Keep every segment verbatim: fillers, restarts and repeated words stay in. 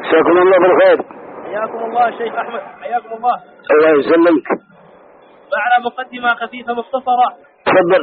مساكم الله بالخير. حياكم الله شيخ أحمد، حياكم الله. الله يسلمك. معنا مقدمة خفيفة مختصرة. تفضل.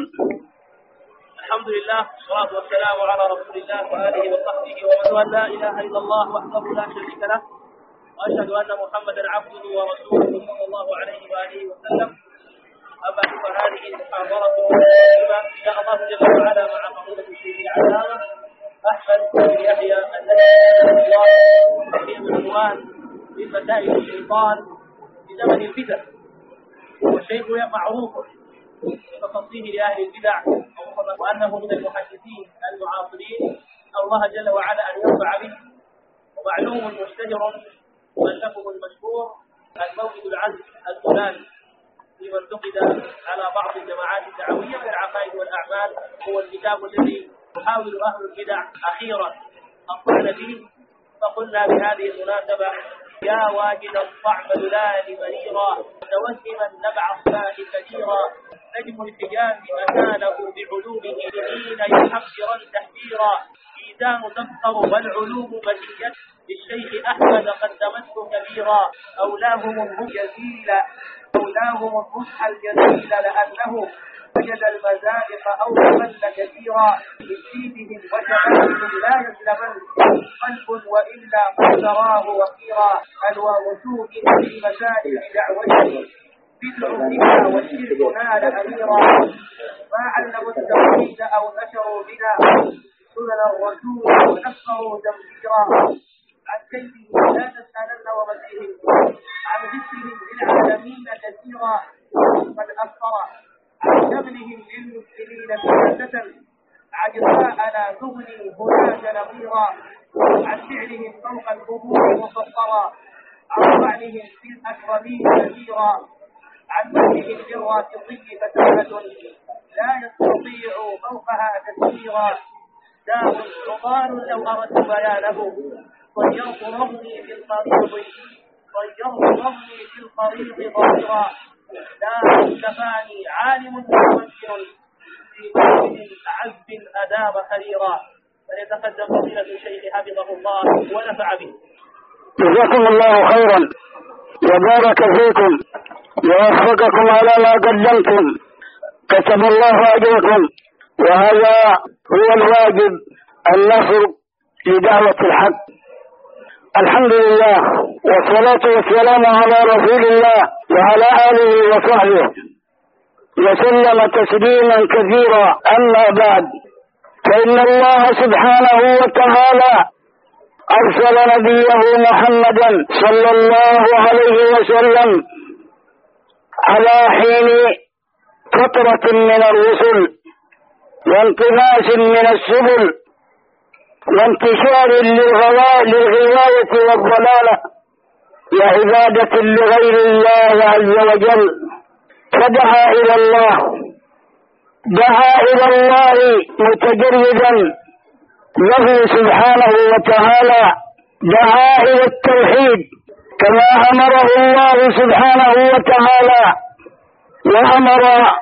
الحمد لله والصلاة والسلام على رسول الله وآله وصحبه ومن والاه، لا إله إلا الله وحده لا شريك له، وأشهد أن محمدا عبده ورسوله صلى الله عليه وآله وسلم. أما فهذه المحاضرة الكريمة إن شاء الله جل وعلا مع فضيلة الشيخ العلامة أحمد بن يحيى النجدي الله في عنوان من مسائل الشيطان في زمن البدع. والشيخ معروف بتصنيفه لأهل البدع وأنه من المحدثين المعاصرين، الله جل وعلا أن ينفع به. ومعلوم مشتهر مؤلفه المشهور المولد العزم الفلاني لمن انتقد على بعض الجماعات الدعوية من العقائد والأعمال، هو الكتاب الذي يحاول أهل البدع أخيرا الطعن فيه. فقلنا بهذه المناسبة: يا واجد الطعم ذلال مريرا متوهما نبع الصلاة كثيرا، نجم الحجاز أتاله بعلومه حين يحقرا تحذيرا، ميزان تفخر والعلوم مزية للشيخ أحمد قدمته كبيرا، أولاهم الرشد جزيلا أولاهم الرشد الجزيل لأنه وجد المزائق أو مل كثيرا، بسيدهم وشمالهم لا يسلمن قلب وإلا قد تراه وقيرا، الوغسوء في مسائل دعوته بدع بها والشرك نال أميرا، ما علموا التوحيد أو نشروا بنا سنن الرسول ونفسروا تنفيرا، عن كيفه لا تسألن ومسيهم عن ذكرهم للعالمين كثيرا، قد أثر عن شغلهم للمسلمين سياسة عجزاءنا تغني هناك نظيرا، عن فعلهم فوق القبور مفطرا، عن طعنهم في الأكرمين كثيرا، عن مدحهم للرافضي فتنة لا يستطيع فوقها تسييرا، داء عضال لو أردت بيانه طيرت رمي في الطريق طيرت رمي في الطريق ظاهرا، لا كفاني عالم مفكر في مسجد عذب أداب خريرا. فليتقدم فضيلة الشيخ حفظه الله ونفع به. جزاكم الله خيرا وبارك فيكم ووفقكم على ما قدمتم، كتب الله أجركم، وهذا هو الواجب النصر لدعوة الحق. الحمد لله والصلاة والسلام على رسول الله وعلى آله وصحبه وسلم تسليما كثيرا. أما بعد، فإن الله سبحانه وتعالى أرسل نبيه محمدا صلى الله عليه وسلم على حين فترة من الرسل وانتناس من السبل وانتشار للغواية والضلالة وعبادة لغير الله عز وجل، فدعا إلى الله دعا إلى الله متجردا له سبحانه وتعالى، دعا إلى التوحيد كما أمره الله سبحانه وتعالى، وأمر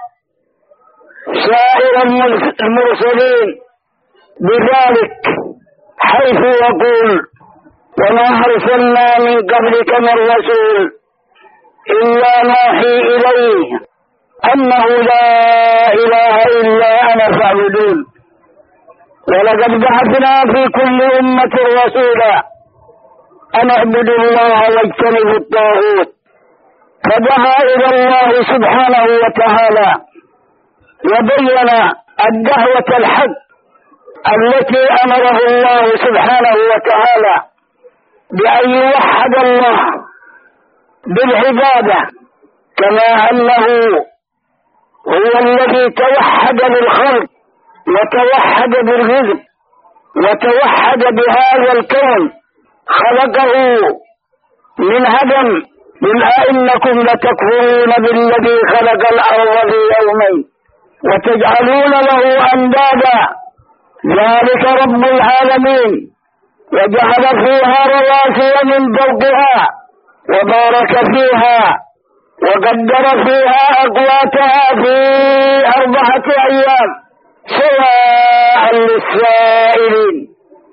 سائر المرسلين بذلك، حيث يقول: وما أرسلنا من قبلك من رسول إلا نوحي إليه أنه لا إله إلا أنا فاعبدون، ولقد بعثنا في كل أمة رسولا أن اعبدوا الله واجتنبوا الطاغوت. فدعا إلى الله سبحانه وتعالى وبين الدعوة الحق التي أمره الله سبحانه وتعالى بأن يوحد الله بالعبادة، كما أنه هو الذي توحد بالخلق وتوحد بالرزق وتوحد بهذا الكون، خلقه من عدم. قل أئنكم لتكفرون بالذي خلق الأرض في يومين وتجعلون له أندادا ذلك رب العالمين، وجعل فيها رواسي من فوقها وبارك فيها وقدر فيها أقواتها في أربعة أيام سواء للسائلين.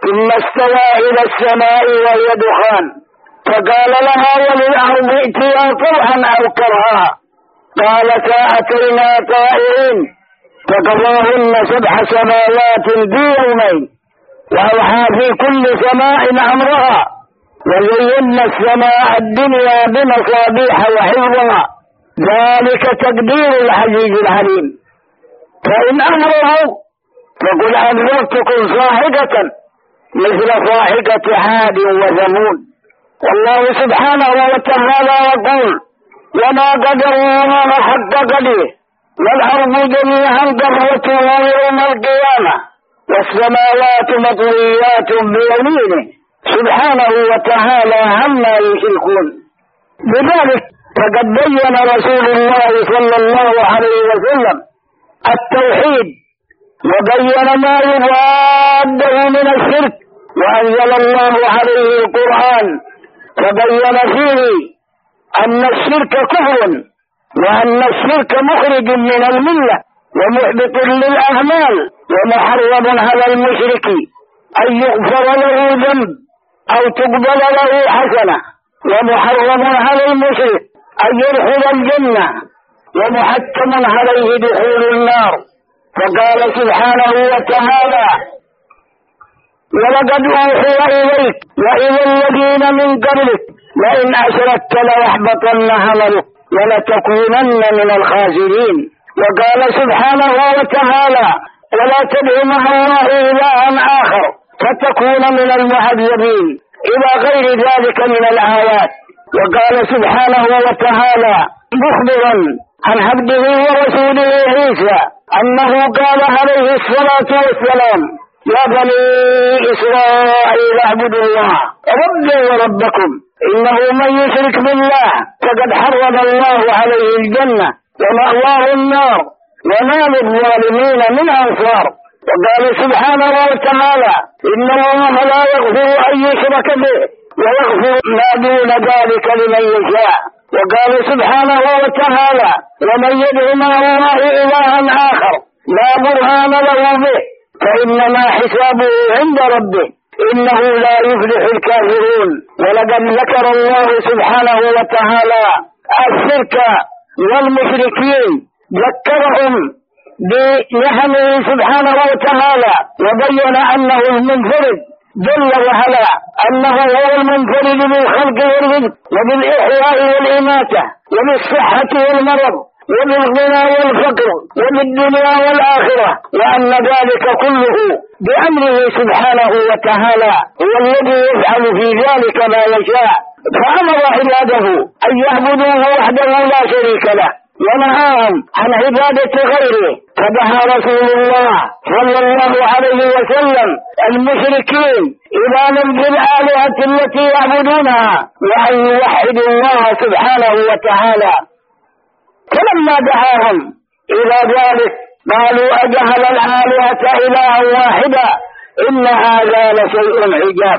ثم استوى إلى السماء وهي دخان فقال لها وللأرض ائتيا طوعا أو كرها قالتا أتينا طائعين فقضاهن سبع سماوات في يومين وأوحى في كل سماء أمرها وزينا السماء الدنيا بمصابيح وحفظها ذلك تقدير العزيز العليم فإن أمره فقل أنذرتكم صاعقة مثل صاعقة عاد وثمود. والله سبحانه وتعالى يقول وما قدر الله حق قدره والأرض جميعا قبضته يوم القيامة والسماوات مطويات بيمينه سبحانه وتعالى عما يشركون. بذلك فقد بين رسول الله صلى الله عليه وسلم التوحيد وبين ما يضاده من الشرك وأنزل الله عليه القرآن فبين فيه أن الشرك كفر وأن الشرك مخرج من الملة ومحبط للأعمال ومحرم على المشرك أن يغفر له ذنب أو تقبل له حسنة ومحرم على المشرك أن يدخل الجنة ومحتم عليه دخول النار. فقال سبحانه وتعالى ولقد أوحي إليك وإلى الذين من قبلك لئن أشركت ليحبطن عملك ولتكونن من الخاسرين. وقال سبحانه وتعالى ولا تدع مع الله إلها آخر فتكون من المعذبين إلى غير ذلك من الآيات. وقال سبحانه وتعالى مخبرا عن عبده ورسوله عيسى أنه قال عليه الصلاة والسلام يا بني إسرائيل اعبدوا الله ربي وربكم إنه من يشرك بالله فقد حرم الله عليه الجنة ومأواه النار وما للظالمين من أنصار. وقال سبحانه وتعالى إن الله لا يغفر أن يشرك به ويغفر ما دون ذلك لمن يشاء. وقال سبحانه وتعالى ومن يدع مع الله إلها آخر لا برهان له به فإنما حسابه عند ربه إنه لا يفلح الكافرون. ولقد ذكر الله سبحانه وتعالى الشرك والمشركين ذكرهم بنعمه سبحانه وتعالى وبين أنه المنفرد جل وعلا أنه هو المنفرد بالخلق والرزق وبالإحياء والإماتة وبالصحة والمرض وبالغنى والفقر وبالدنيا والآخرة وأن ذلك كله بأمره سبحانه وتعالى هو الذي يفعل في ذلك ما يشاء. فأمر عباده أن يعبدوه وحده لا شريك له ونهاهم عن عبادة غيره. فدعا رسول الله صلى الله عليه وسلم المشركين إلى نبذ الآلهة التي يعبدونها وأن يوحدوا الله سبحانه وتعالى. فلما دعاهم إلى ذلك قالوا أجعل الآلهة إلها واحدا إن هذا لشيء عجاب.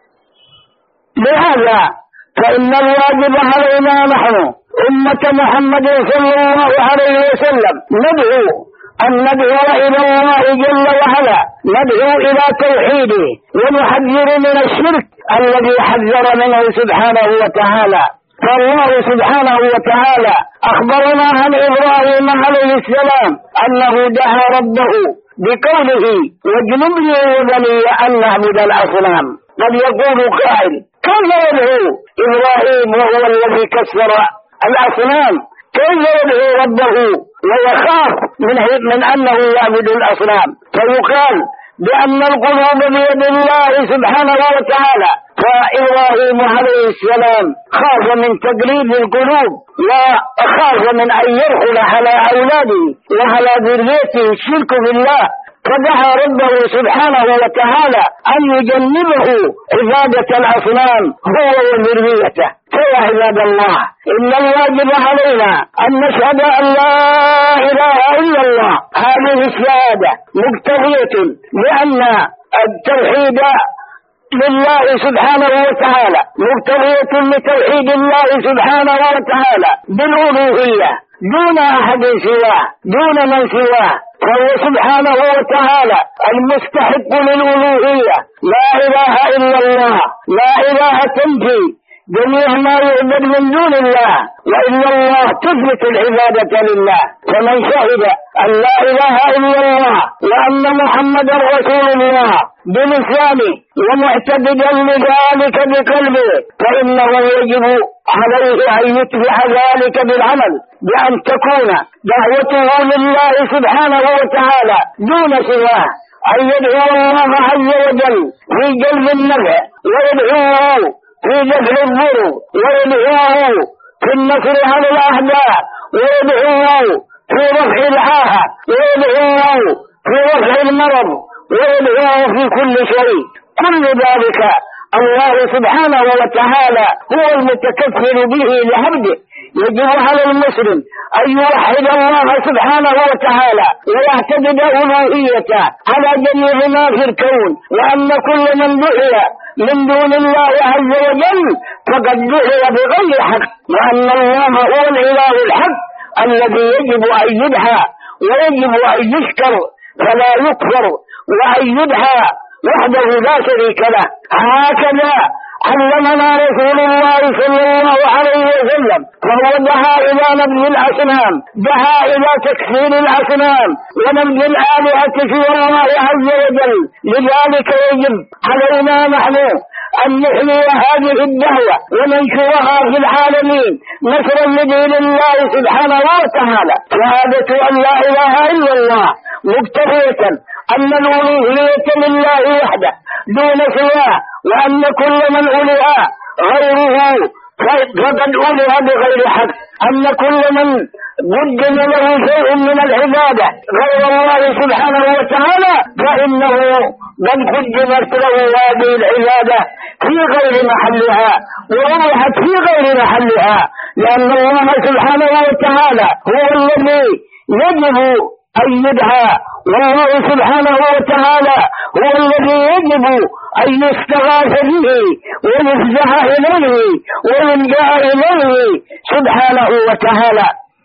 لهذا فإن الواجب علينا نحن أمة محمد صلى الله عليه وسلم ندعو أن ندعو إلى الله جل وعلا ندعو إلى توحيده ونحذر من الشرك الذي حذر منه سبحانه وتعالى. فالله سبحانه وتعالى أخبرنا عن إبراهيم عليه السلام أنه دعا ربه بقوله واجنبني وبني أن نعبد الأصنام. قد يقول قائل كيف يدعو إبراهيم وهو الذي كسر الأصنام كيف يدعو ربه ويخاف من, من أنه يعبد الأصنام؟ فيقال بأن القلوب بيد الله سبحانه وتعالى. فإبراهيم عليه السلام خاف من تقليد القلوب وخاف من أن يدخل على أولاده وعلى ذريته الشرك بالله فدعا ربه سبحانه وتعالى أن يجنبه عبادة الأصنام هو وذريته. فيا عباد الله إن الواجب علينا أن نشهد أن لا إله إلا الله. هذه الشهادة مقتضية لأن التوحيد لله سبحانه وتعالى مقتضية لتوحيد الله سبحانه وتعالى بالألوهية دون أحد سواه دون من سواه. فهو سبحانه وتعالى المستحق للألوهية، لا إله إلا الله، لا إله تنفي جميع ما يعبد من دون الله، وإن الله تثبت العبادة لله. فمن شهد أن لا إله إلا الله وأن محمدا رسول الله بلسانه ومعتقدا لذلك بقلبه فإنه يجب عليه أن يتبع ذلك بالعمل، بأن تكون دعوته لله سبحانه وتعالى دون سواه، أن يدعو الله عز وجل في جلب النفع، ويدعوه في دفع الضر، ويدعوه في النصر على الأعداء، ويدعوه في رفع العاهة، ويدعوه في رفع المرض، ويدعوه في كل شيء. كل ذلك الله سبحانه وتعالى هو المتكفل به لعبده. يجب على المسلم أن يوحد الله سبحانه وتعالى ويعتقد ألوهيته على جميع ما في الكون، وأن كل من دعي من دون الله عز وجل فقد دعي بغير حق، وأن الله هو الإله الحق الذي يجب أن يدعى ويجب أن يشكر فلا يكفر، وأن يدعى وحده لا شريك له. هكذا علمنا رسول الله صلى الله عليه وسلم، فهو دعا إلى نبذ الأصنام، دعا إلى تكفير الأصنام ونبذ الآلهة سوى الله عز وجل. لذلك يجب علينا نحن أن نحيي هذه الدعوة وننشرها في العالمين نشرا لدين الله سبحانه وتعالى. شهادة أن لا إله إلا الله مقتضية أن الألوهية لله وحده دون سواه، وأن كل من أولئ غيره فقد أولئ بغير حق، أن كل من قدم له شيء من العبادة غير الله سبحانه وتعالى فإنه قد قدمت له هذه العبادة في غير محلها ووضعت في غير محلها، لأن الله سبحانه وتعالى هو الذي يجب أن يدعى، والله سبحانه وتعالى هو الذي يجب أن يستغاث به ويفزع إليه ويلجأ إليه سبحانه وتعالى.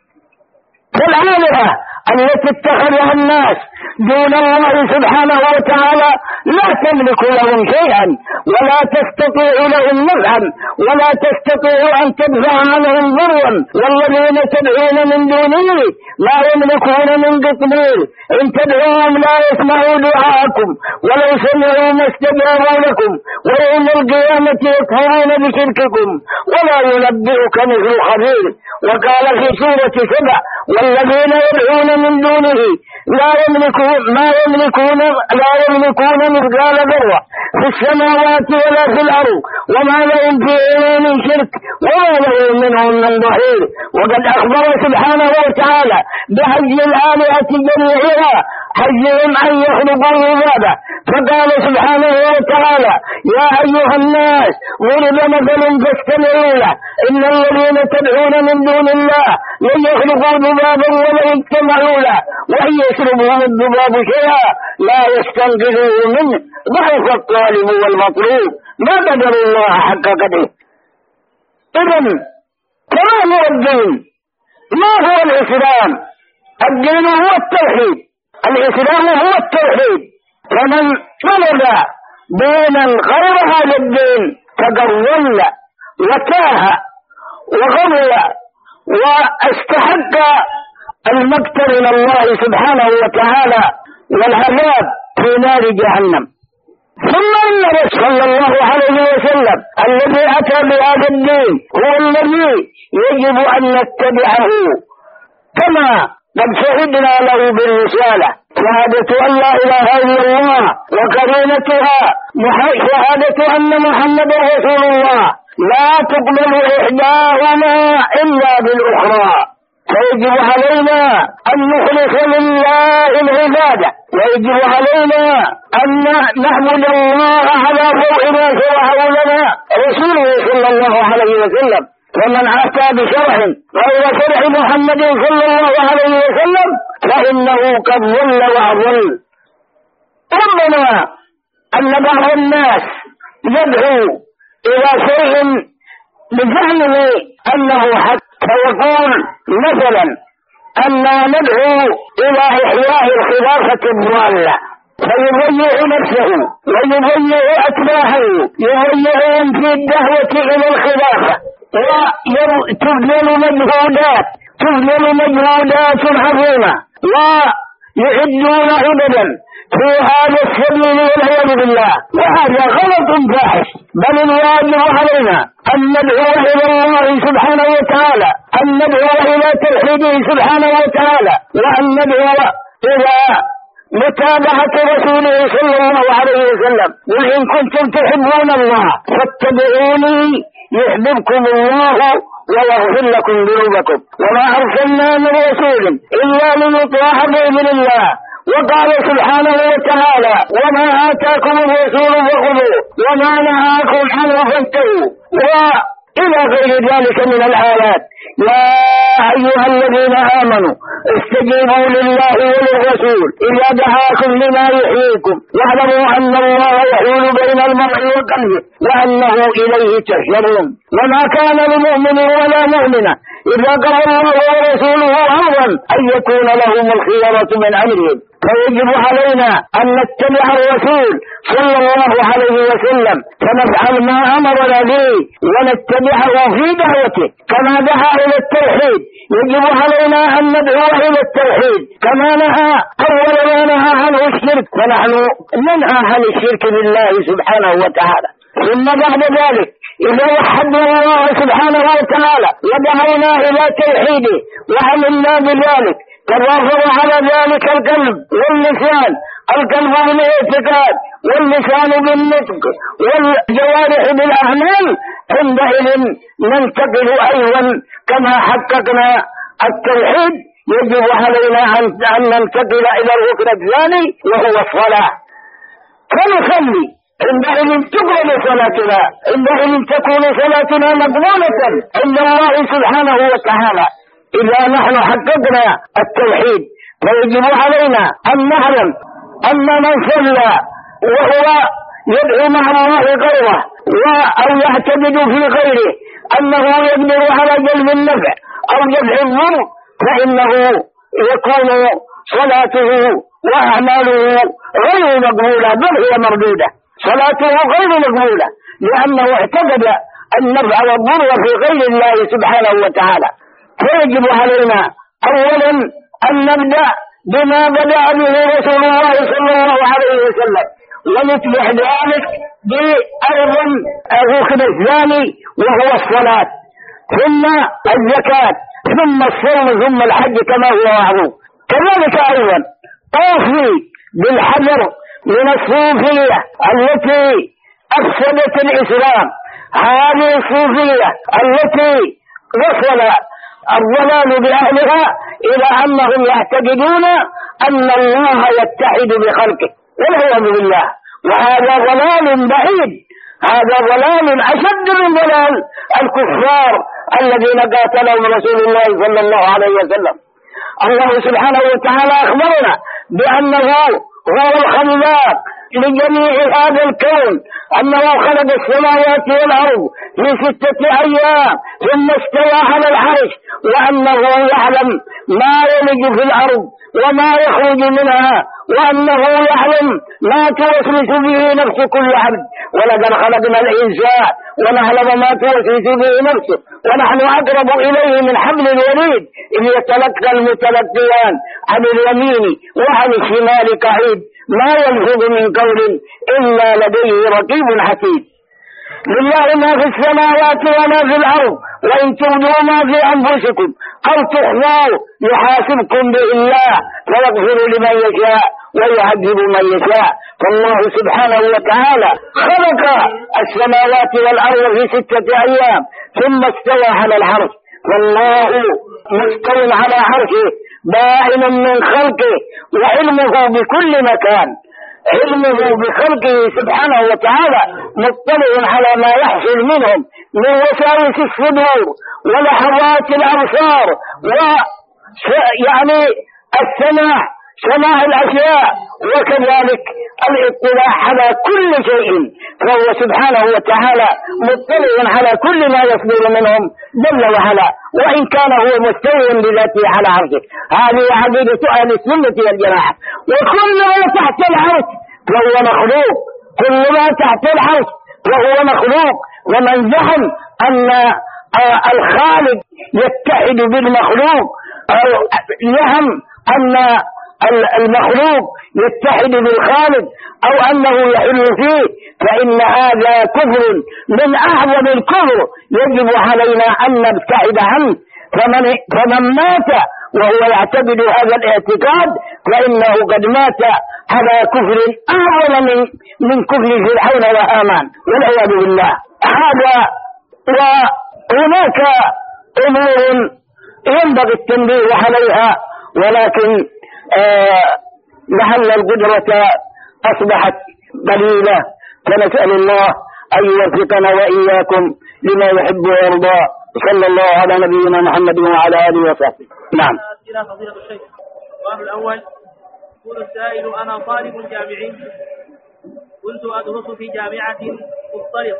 فالآلهة التي اتخذها الناس دون الله سبحانه وتعالى لا تملك لهم شيئا ولا تستطيع لهم نفعا ولا تستطيع أن تدفع عنهم ضرا، والذين تدعون من دونه لا يملكون من قطمير، إن تدعوهم لا يسمعوا دعاءكم ولو سمعوا ما استجابوا لكم، ويوم القيامة يكفرون بشرككم ولا ينبئك مثل خبير. وقال في سورة سبع: والذين يدعون من دونه لا يملكون ما يملكون لا يملكون مثقال ذرة في السماوات ولا في الأرض وما لهم فيهما من شرك وما لهم منهم من ظهير. وقد أخبر سبحانه وتعالى بحج الآلهة جميعها حجهم أن يخلقوا عباده، فقال سبحانه وتعالى: يا أيها الناس ضرب مثل فاستمعوا له إن الذين تدعون من دون الله لن يخلقوا ذبابا ولو اجتمعوا له وإن يسلبهم الذباب شيئا لا يستنقذوه منه ضعف الطالب والمطلوب ما قدر الله حق قدره. إذن كما هو الدين؟ ما هو الإسلام؟ الدين هو التوحيد، الإسلام هو التوحيد. فمن طلب دينا غير هذا الدين فقد ضل وتاه وغضل واستحق المقت من الله سبحانه وتعالى والعذاب في نار جهنم. ثم النبي صلى الله عليه وسلم الذي أتى بهذا الدين هو الذي يجب أن نتبعه، كما قد شهدنا له بالرسالة شهادة أن لا إله إلا الله وقرينتها شهادة أن محمدا رسول الله لا تقبل إحداهما إلا بالأخرى. فيجب علينا أن نخلص لله العبادة، ويجب علينا أن نعبد الله على ضوء ما شرعه لنا رسوله صلى الله عليه وسلم. ومن أتى بشرع غير شرع محمد صلى الله عليه وسلم فإنه قد ضل وأضل. ربنا أن بعض الناس يدعو إلى شيء بزعمه أنه حق، فيقول مثلا: أننا ندعو إلى إحياء الخلافة الضالة، فيضيع نفسه ويضيع أتباعه، يضيعهم في الدعوة إلى الخلافة، وتبذل مجهودات تبذل مجهودات عظيمة، ويعدون عددا في هذا السبيل والعياذ بالله، وهذا غلط فاحش. بل الواجب علينا أن ندعو إلى الله سبحانه وتعالى، أن ندعو إلى توحيده سبحانه وتعالى، وأن ندعو إلى متابعة رسوله صلى الله عليه وسلم. قل إن كنتم تحبون الله فاتبعوني يحببكم الله ويغفر لكم ذنوبكم، وما أرسلنا من رسول إلا ليطاع بإذن الله. وقال سبحانه وتعالى وما آتاكم الرسول فخذوه وما نهاكم عنه فانتهوا، وإلى غير ذلك من الآيات. يا أيها الذين آمنوا استجيبوا لله وللرسول إذا دعاكم لما يحييكم، واعلموا أن الله يحول بين المرء وقلبه وأنه إليه تحشرون. وما كان لمؤمن ولا مؤمنة إذا قضى الله ورسوله أمرا أن يكون لهم الخيرة من أمرهم، فيجب علينا أن نتبع الرسول صلى الله عليه وسلم، فنفعل ما أمرنا به ونتبعه في دعوته كما دعا إلى التوحيد. يجب علينا أن ندعو إلى التوحيد كما نهى أول ما نهى عنه الشرك، فنحن ننهى عن الشرك بالله سبحانه وتعالى. ثم بعد ذلك إذا وحدنا الله سبحانه وتعالى ودعونا إلى توحيده وعملنا بذلك، تضافر على ذلك القلب واللسان، القلب بالاعتقاد واللسان بالنطق والجوارح بالأعمال، عندئذ ننتقل أيضا كما حققنا التوحيد. يجب علينا أن ننتقل إلى الركن الثاني وهو الصلاة، فنصلي عندئذ تقبل صلاتنا، عندئذ تكون صلاتنا مقبولة عند الله سبحانه وتعالى إذا نحن حققنا التوحيد. فيجب علينا أن نعلم أن من صلى وهو يدعو مع الله غيره أو يعتمد في غيره أنه يقدر على جلب النفع أو دفع الضر، فإنه يكون صلاته وأعماله غير مقبولة بل هي مردودة. صلاته غير مقبولة لأنه اعتقد النفع والضر في غير الله سبحانه وتعالى. فيجب علينا أولا أن نبدأ بما بدأ به رسول الله صلى الله عليه وسلم، ونتبع ذلك بأيضا الركن الثاني وهو الصلاة، ثم الزكاة، ثم الصوم، ثم الحج كما هو معروف. كذلك أيضا أوصي بالحذر من الصوفية التي أفسدت الإسلام، هذه الصوفية التي وصل الضلال بأهلها إلى أنهم يعتقدون أن الله يتحد بخلقه والعياذ بالله، وهذا ضلال بعيد، هذا ضلال أشد من ضلال الكفار الذين قاتلهم رسول الله صلى الله عليه وسلم. الله سبحانه وتعالى أخبرنا بأنه هو الخلاق لجميع هذا الكون، أنه خلق السماوات والأرض في ستة أيام ثم استوى على العرش، وأنه يعلم ما يلج في الأرض وما يخرج منها، وأنه يعلم ما توسوس به نفس كل عبد. ولقد خلقنا الإنسان ونعلم ما توسوس به نفسه ونحن أقرب إليه من حبل الوريد إذ يتلقى المتلقيان عن اليمين وعن الشمال قعيد ما يلفظ من قول إلا لديه رقيب حسيب. لله ما في السماوات وما في الأرض، وإن تبدوا ما في أنفسكم أو تخفوه يحاسبكم به الله فيغفر لمن يشاء ويعذب من يشاء. فالله سبحانه وتعالى خلق السماوات والأرض في ستة أيام ثم استوى على العرش، والله مستوى على عرشه بائن من خلقه وعلمه بكل مكان، علمه بخلقه سبحانه وتعالى مطلع على ما يحصل منهم من وساوس الصدور ولحظات الأبصار ويعني السماع سماع الأشياء وكذلك الاطلاع على كل شيء، فهو سبحانه وتعالى مطلع على كل ما يصدر منهم جل وعلا، وإن كان هو مستوي بذاته على عرشه. هذه عقيدة أهل السنة والجماعة. وكل ما تحت العرش فهو مخلوق، كل ما تحت العرش وهو مخلوق. ومن زعم أن الخالق يتحد بالمخلوق أو يهم أن المخلوق يتحد بالخالق أو أنه يحل فيه، فإن هذا كفر من أعظم الكفر يجب علينا أن نبتعد عنه. فمن, فمن مات وهو يعتقد هذا الاعتقاد فإنه قد مات على كفر أعظم من, من كفر فرعون وهامان والعياذ بالله. هذا وهناك أمور ينبغي التنبيه عليها، ولكن آه لعل القدرة أصبحت قليلة، فنسأل الله أن يوفقنا وإياكم لما يحب ويرضى. صلى الله على نبينا محمد وعلى آله وصحبه. نعم. أسئلة فضيلة الشيخ. السؤال الأول: يقول السائل: أنا طالب جامعي كنت أدرس في جامعة مختلطة،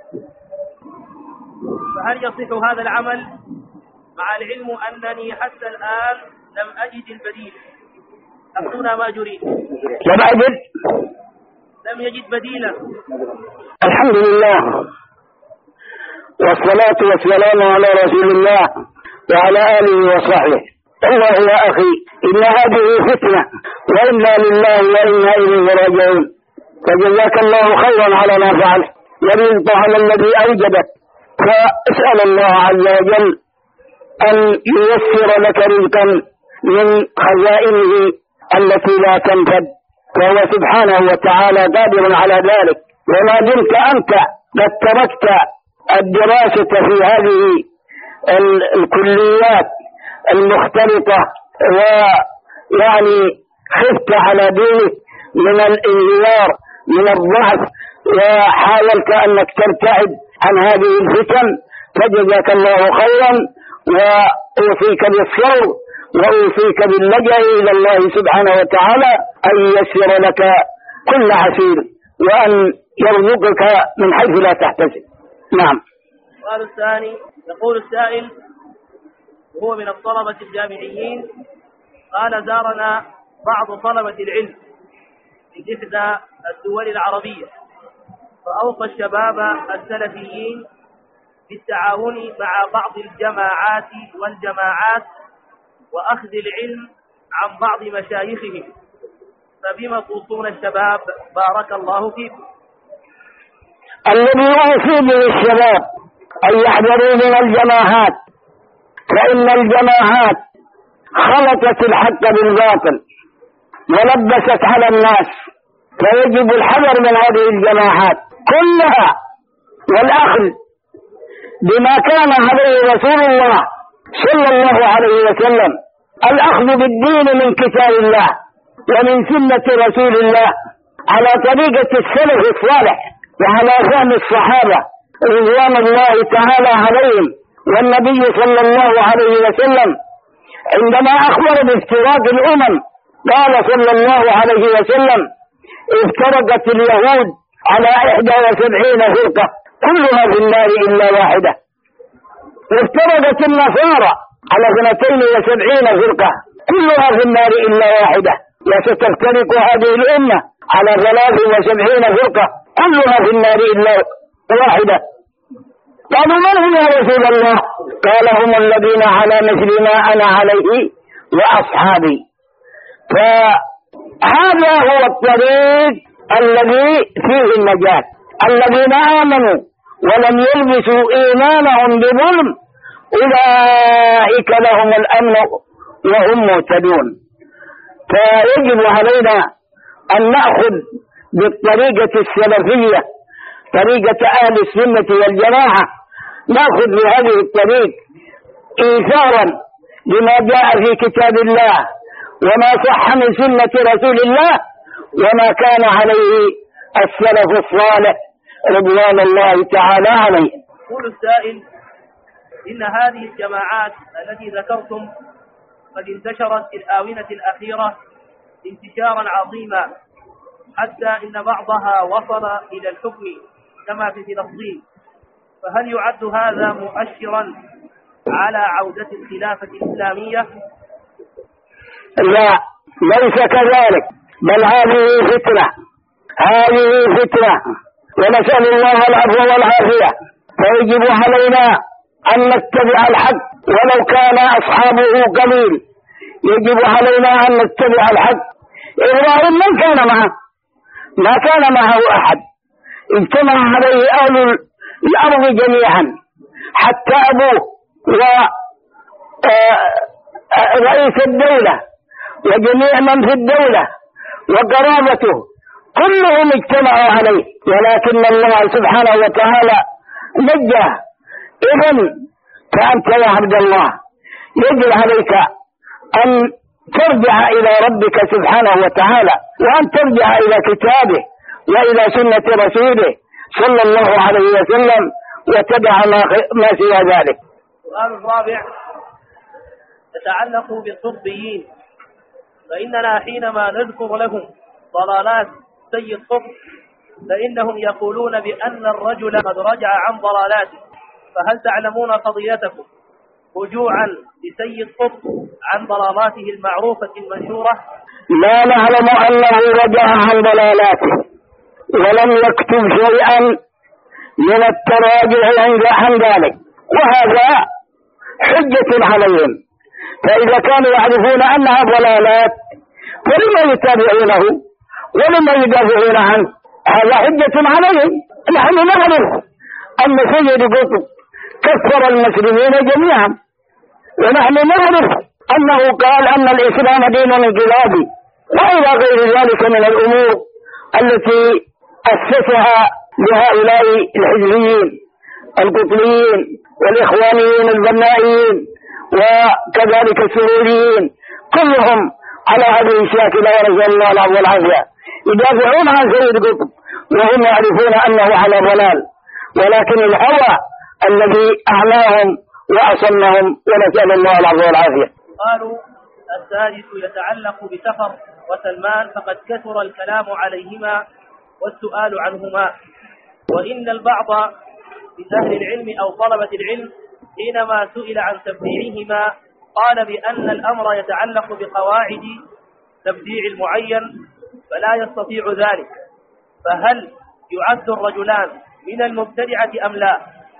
فهل يصح هذا العمل مع العلم أنني حتى الآن لم أجد البديل؟ أخونا ماجورين لم أجد لم يجد بديلا. الحمد لله والصلاة والسلام على رسول الله وعلى آله وصحبه. الله يا أخي، إن هذه فتنة وإنا لله وإنا إليه راجعون. فجزاك الله خيرا على ما فعل، ورزق على الذي أوجدك، فاسأل الله عز وجل أن ييسر لك رزقا من خزائنه التي لا تنفد، فهو سبحانه وتعالى قادر على ذلك. وما دمت أنت قد تركت الدراسة في هذه الكليات المختلطة ويعني خفت على دينك من الانهيار من الضعف وحاولت أنك تبتعد عن هذه الفتن، فجزاك الله خيرا، وأوصيك بالصبر وأوصيك باللجأ إلى الله سبحانه وتعالى أن ييسر لك كل عسير وأن يرزقك من حيث لا تحتسب. نعم. السؤال الثاني: يقول السائل وهو من الطلبة الجامعيين: قال زارنا بعض طلبة العلم في إحدى الدول العربية، فأوصى الشباب السلفيين بالتعاون مع بعض الجماعات والجماعات وأخذ العلم عن بعض مشايخهم، فبما توصون الشباب بارك الله فيكم؟ الذي أوصي به الشباب أن يحذروا من الجماعات، فإن الجماعات خلطت الحق بالباطل ولبست على الناس، فيجب الحذر من هذه الجماعات كلها والأخذ بما كان عليه رسول الله صلى الله عليه وسلم، الأخذ بالدين من كتاب الله ومن سنة رسول الله على طريقة السلف الصالح وعلى فهم الصحابة رضوان الله تعالى عليهم. والنبي صلى الله عليه وسلم عندما أخبر بافتراق الأمم قال صلى الله عليه وسلم: افترقت اليهود على إحدى وسبعين فرقة كلها في النار إلا واحدة، وافترقت النصارى على اثنتين وسبعين فرقة كلها في النار إلا واحدة، وستفترق هذه الأمة على ثلاث وسبعين فرقة كلها في النار إلا واحدة. قالوا: من هم يا رسول الله؟ قال: هم الذين على مثل ما أنا عليه وأصحابي. فهذا هو الطريق الذي فيه النجاة. الذين آمنوا ولم يلبسوا إيمانهم بظلم أولئك لهم الأمن وهم مهتدون. فيجب علينا أن نأخذ بالطريقة السلفية، طريقة أهل السنة والجماعة، نأخذ بهذه الطريق إيثارا لما جاء في كتاب الله وما صح من سنة رسول الله وما كان عليه السلف الصالح رضوان الله تعالى عليه. يقول السائل: إن هذه الجماعات التي ذكرتم قد انتشرت في الآونة الأخيرة انتشارا عظيما حتى إن بعضها وصل إلى الحكم كما في فلسطين، فهل يعد هذا مؤشرا على عودة الخلافة الإسلامية؟ لا، ليس كذلك، بل هذه فتنة، هذه فتنة، ونسأل الله العفو والعافية. فيجب علينا أن نتبع الحق ولو كان أصحابه قليل، يجب علينا أن نتبع الحق. إبراهيم من كان معه؟ ما كان معه أحد، اجتمع عليه أهل الأرض جميعا، حتى أبوه ورئيس الدولة وجميع من في الدولة وقرابته كلهم اجتمعوا عليه، ولكن الله سبحانه وتعالى نجاه. إذن فأنت يا عبد الله يجب عليك أن ترجع إلى ربك سبحانه وتعالى، وأن ترجع إلى كتابه وإلى سنة رسوله صلى الله عليه وسلم، وتدع ما سوى ذلك. السؤال الرابع يتعلق بالقطبيين، فإننا حينما نذكر لهم ضلالات سيد قطب فإنهم يقولون بأن الرجل قد رجع عن ضلالاته، فهل تعلمون قضيتكم رجوعا لسيد قطب عن ضلالاته المعروفة المنشورة؟ لا نعلم أنه رجع عن ضلالاته، ولم يكتب شيئا من التراجع عن ذلك، وهذا حجة عليهم. فإذا كانوا يعرفون أنها ضلالات فلما يتابعونه ولما يدافعون عنه؟ هذا حجة عليهم. نحن نعرف أن سيد قطب كفر المسلمين جميعا، ونحن نعرف أنه قال أن الإسلام دين انقلابي، وإلى غير ذلك من الأمور التي أسسها لهؤلاء الحزبيين القطبيين والإخوانيين البنائيين وكذلك السروريين، كلهم على هذه الشاكلة ونسأل الله العفو والعافية، يدافعون عن سيد قطب وهم يعرفون أنه على ضلال، ولكن الهوى الذي أعلاهم وأصلهم، ونسأل الله العفو والعافية. قالوا الثالث يتعلق بسفر وسلمان، فقد كثر الكلام عليهما والسؤال عنهما، وإن البعض من أهل العلم أو طلبة العلم حينما سئل عن تبديعهما قال بأن الأمر يتعلق بقواعد تبديع المعين فلا يستطيع ذلك، فهل يعد الرجلان من المبتدعة أم لا؟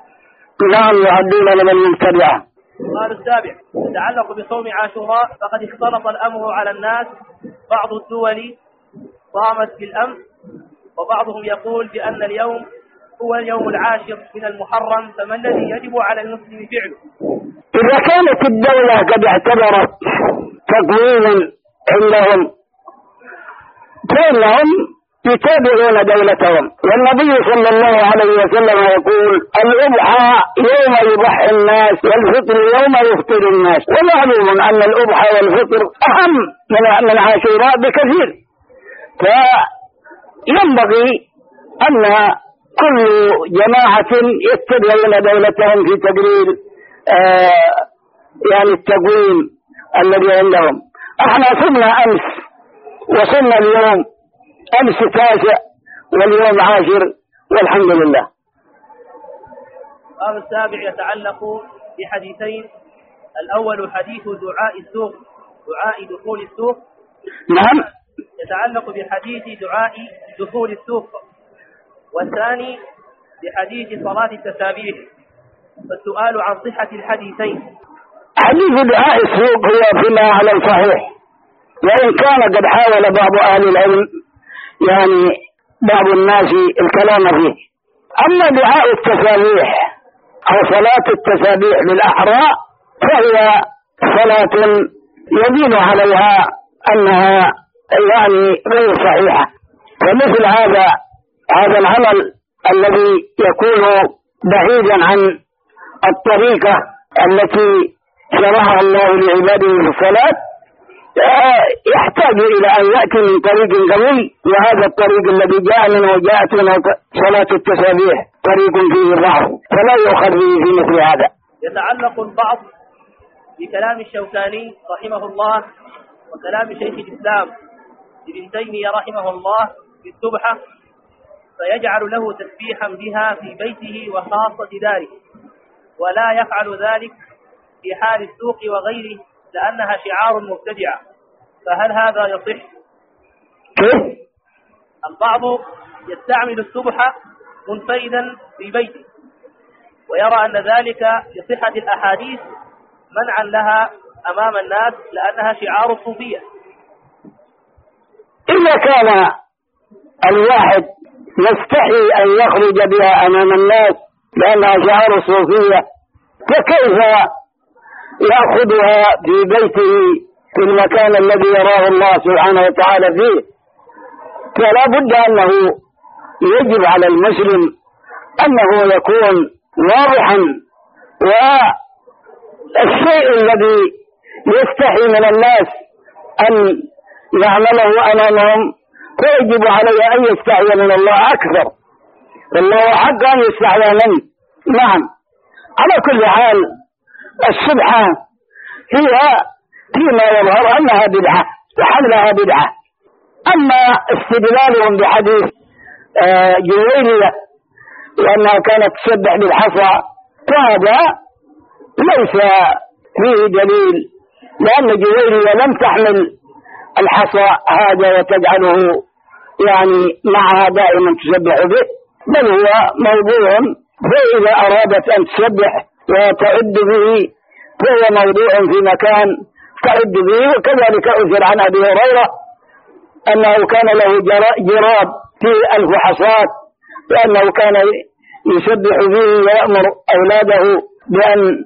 نعم يعدون من المبتدعة. قال السابع يتعلق بصوم عاشوراء، فقد اختلط الأمر على الناس، بعض الدول صامت بالأمس وبعضهم يقول بأن اليوم هو اليوم العاشر من المحرم، فما الذي يجب على المسلم فعله؟ إذا كانت الدولة قد اعتبرت تقويما عندهم فإنهم يتابعون دولتهم، والنبي صلى الله عليه وسلم يقول الأضحى يوم يضحي الناس والفطر يوم يفطر الناس، ومعلوم أن الأضحى والفطر أهم من عاشوراء بكثير، فينبغي أن كل جماعة يتبعون دولتهم في تقرير آه يعني التقويم الذي عندهم. احنا صمنا أمس وصلنا اليوم، أمس تاسع واليوم عاشر والحمد لله. الباب السابع يتعلق بحديثين، الأول حديث دعاء السوق، دعاء دخول السوق. نعم. يتعلق بحديث دعاء دخول السوق، والثاني بحديث صلاة التسابيح، فالسؤال عن صحة الحديثين. حديث دعاء السوق هو فيما على الصحيح، وإن كان قد حاول بعض أهل العلم يعني بعض الناس الكلام فيه. أما دعاء التسابيح أو صلاة التسابيح للأحراء فهي صلاة يدين عليها أنها يعني غير صحيحة، ومثل هذا هذا العمل الذي يكون بعيدا عن الطريقة التي شرعها الله لعباده في الصلاة يحتاج إلى أن يأتي من طريق قوي، وهذا الطريق الذي جاء منه جاءت منه صلاة التسابيح طريق فيه ضعف، فلا يؤخذ به في مثل هذا. يتعلق البعض بكلام الشوكاني رحمه الله وكلام شيخ الإسلام ابن تيمية رحمه الله في السبحة، فيجعل له تسبيحا بها في بيته وخاصة داره، ولا يفعل ذلك في حال السوق وغيره لأنها شعار مبتدعة، فهل هذا يصح؟ البعض يستعمل السبحة منفردا في بيته ويرى أن ذلك لصحة الأحاديث منعا لها أمام الناس لأنها شعار الصوفية. إذا كان الواحد يستحي أن يخرج بها أمام الناس لأنها شعار الصوفية، فكيف يأخذها في بيته في المكان الذي يراه الله سبحانه وتعالى فيه؟ فلا بد أنه يجب على المسلم أنه يكون واضحا، والشيء الذي يستحي من الناس أن يعمله أمامهم فيجب عليه أن يستحي من الله أكثر، والله حق أن يستحي منه. نعم، على كل حال السبحة هي فيما يظهر أنها بدعة وحملها بدعة. أما استدلالهم بحديث جويرية لأنها كانت تسبح بالحصى فهذا ليس فيه دليل، لأن جويرية لم تحمل الحصى هذا وتجعله يعني معها دائما تسبح به، بل هو موضوع، فإذا أرادت أن تسبح وتعد به فهو موضوع في مكان تعد به. وكذلك أثر عن أبي هريرة أنه كان له جراب في ألف حصاة، لأنه كان يسبح به ويأمر أولاده بأن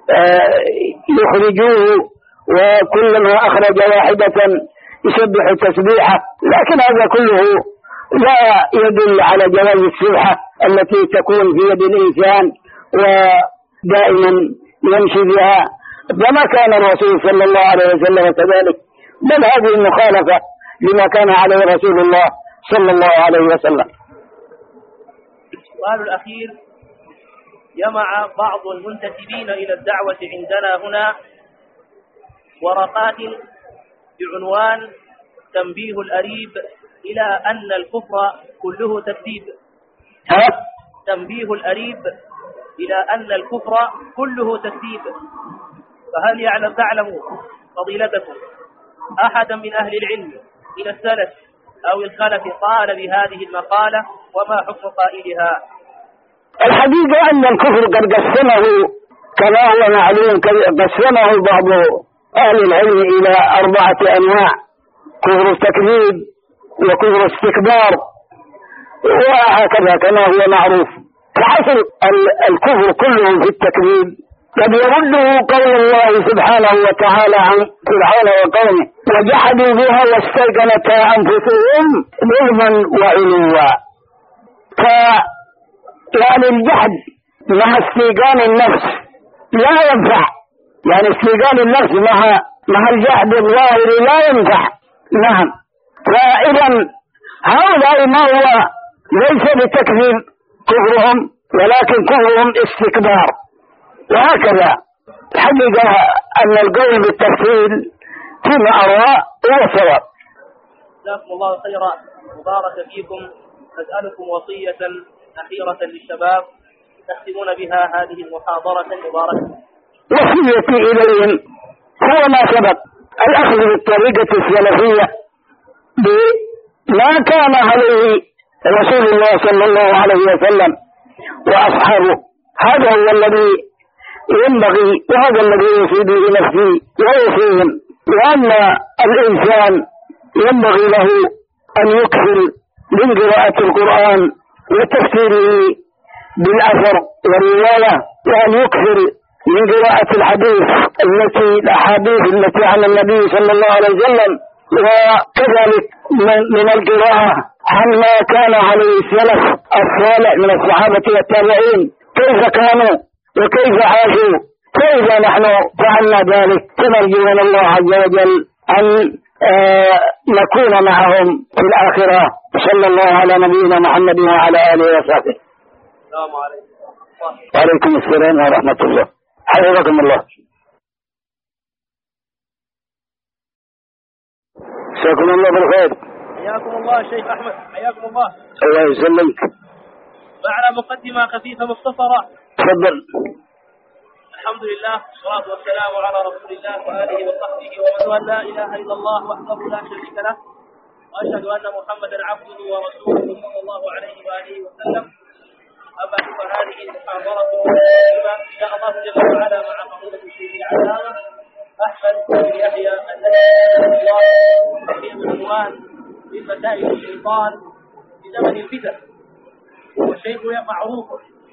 يخرجوه، وكلما أخرج واحدة يسبح تسبيحة. لكن هذا كله لا يدل على جواز السبحة التي تكون في يد الإنسان ودائما يمشي بها، فما كان الرسول صلى الله عليه وسلم كذلك، بل هذه المخالفة لما كان عليه رسول الله صلى الله عليه وسلم. السؤال الأخير: جمع بعض المنتسبين إلى الدعوة عندنا هنا ورقات بعنوان تنبيه الأريب إلى أن الكفر كله تكذيب. تنبيه الأريب إلى أن الكفر كله تكذيب، فهل يعلم تعلم فضيلتكم أحدا من أهل العلم من السلف أو الخلف قال بهذه المقالة، وما حكم قائلها؟ الحقيقة أن الكفر قد قسمه كما هو معلوم، قسمه بعض أهل العلم إلى أربعة أنواع: كفر التكذيب وكفر استكبار، وهكذا كما هو معروف. فحصل الكفر كله في التكذيب قد يرده قول الله سبحانه وتعالى عن فرعون وقومه: وجحدوا بها واستيقنتها أنفسهم ظلما وعلوا. ف يعني الجحد مع استيقان النفس لا ينفع، يعني استيقان النفس مع مع الجحد الظاهر لا ينفع. نعم، فإذا هؤلاء ما هو ليس بتكذيب كفرهم، ولكن كفرهم استكبار. وهكذا الحقيقة أن القول بالتفصيل فيما أرى هو صواب. جزاكم الله خيرا، مبارك فيكم. أسألكم وصية أخيرة للشباب تختمون بها هذه المحاضرة المباركة. وصيتي إليهم هو ما سبق: الأخذ بالطريقة السلفية بما كان عليه رسول الله صلى الله عليه وسلم وأصحابه. هذا هو الذي ينبغي، وهذا الذي يوصي به نفسي ويوصيهم. وأن الإنسان ينبغي له أن يكثر من قراءة القرآن وتفسيره بالأثر والرواية، وأن يكثر من قراءة الحديث التي الأحاديث التي عن النبي صلى الله عليه وسلم، وكذلك من القراءة عن ما كان عليه السلف الصالح من الصحابة والتابعين، كيف كانوا وكيف عاشوا. فإذا نحن فعلنا ذلك فنرجو من الله عز وجل أن آه نكون معهم في الآخرة. صلى الله على نبينا محمد وعلى آله وصحبه. السلام عليكم. وعليكم السلام ورحمة الله. حفظكم الله. جزاكم الله بالخير. حياكم الله شيخ أحمد، حياكم الله. الله يسلمك. معنا مقدمة خفيفة مختصرة. تفضل. الحمد لله والصلاة والسلام على رسول الله وآله وصحبه ومن والاه، لا إله إلا الله وحده لا شريك له، وأشهد أن محمدا عبده ورسوله صلى الله عليه وآله وسلم. أما فهذه المحاضرة الكريمة إن شاء الله جل وعلا مع فضيلة الشيخ العلامة أحمد بن يحيى النجدي في عنوان من مسائل الشيطان في زمن البدع. والشيخ معروف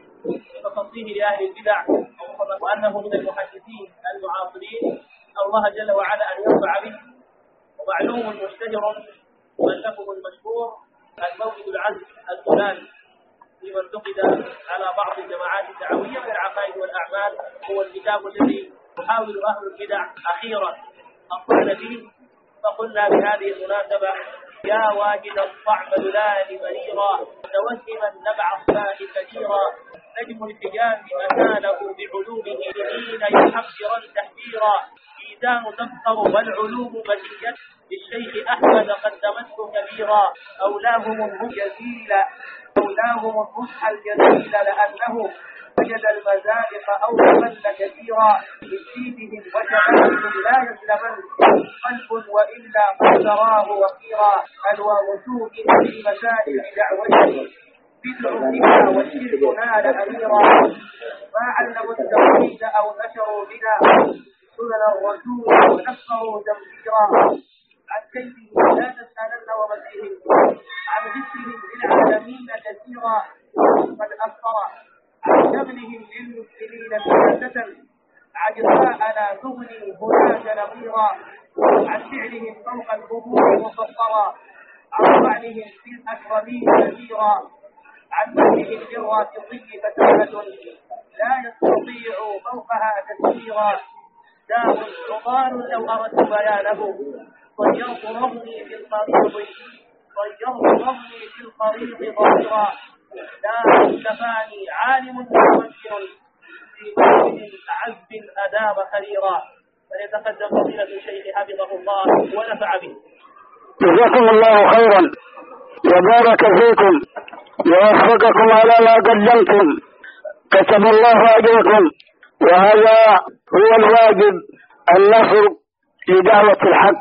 بتصنيفه لأهل البدع وأنه من المحدثين المعاصرين، الله جل وعلا أن ينفع به. ومعلوم مشتهر مؤلفه المشهور الموئد العزم الثلاثي فيما انتقد على بعض الجماعات الدعوية من العقائد والأعمال، هو الكتاب الذي يحاول أهل البدع أخيرا الطعن فيه. فقلنا بهذه المناسبة: يا واجد الطعم ذلال مريرا، متوهما نبع الصلاة كثيرا، نجم الحجاز أتانه بعلومه حين يحذرا تحذيرا، ميزان تفخر والعلوم مزية للشيخ أحمد قدمته كبيرا، أولاهم الرشد جزيلا أولاهم الرشد الجزيل لأنه وجد المزالق أو مل كثيرا، بسيفهم وشبابهم لا يسلمن قلب وإلا قد تراه وقيرا، ألوى وسوء في مسائل دعوته بدع بها والشرك نال أميرا، ما علموا التوحيد أو نشروا بنا سنن الرسول ونفروا تنفيرا، عن كيفه لا تسألن ومسيهم، عن ذكرهم للعالمين كثيرا، قد أثر عن شملهم للمسلمين سياسة عجزاء لا تغني هناك نظيرا، عن فعلهم فوق القبور مفطرا، عن طعنهم في الأكرمين كثيرا، عن مدحهم للرافضي فتنة لا يستطيع فوقها تسييرا، داء عضال لو أردت بيانه، طيرت رمي في الطريق طيرت رمي في الطريق ظاهرا، لا كفاني عالم متمكن في مسجد عذب أدام خيرا. فليتقدم فضيلة الشيخ حفظه الله ونفع به. جزاكم الله خيرا وبارك فيكم ووفقكم على ما قدمتم، كتب الله أجركم. وهذا هو الواجب، النصر لدعوة الحق.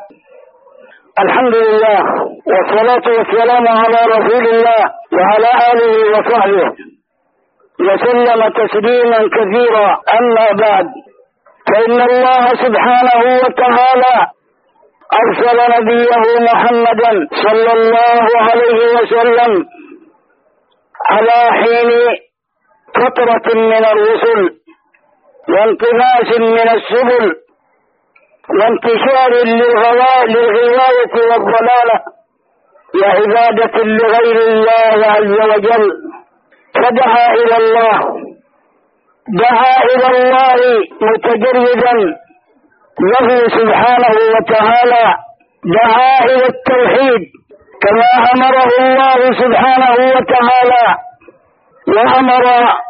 الحمد لله والصلاة والسلام على رسول الله وعلى آله وصحبه وسلم تسليما كثيرا. أما بعد، فإن الله سبحانه وتعالى أرسل نبيه محمدا صلى الله عليه وسلم على حين فترة من الرسل وانطلاس من السبل وانتشار للغواية والضلالة وعبادة لغير الله عز وجل، فدعا إلى الله دعا إلى الله متجردا له سبحانه وتعالى، دعا إلى التوحيد كما أمره الله سبحانه وتعالى، وأمر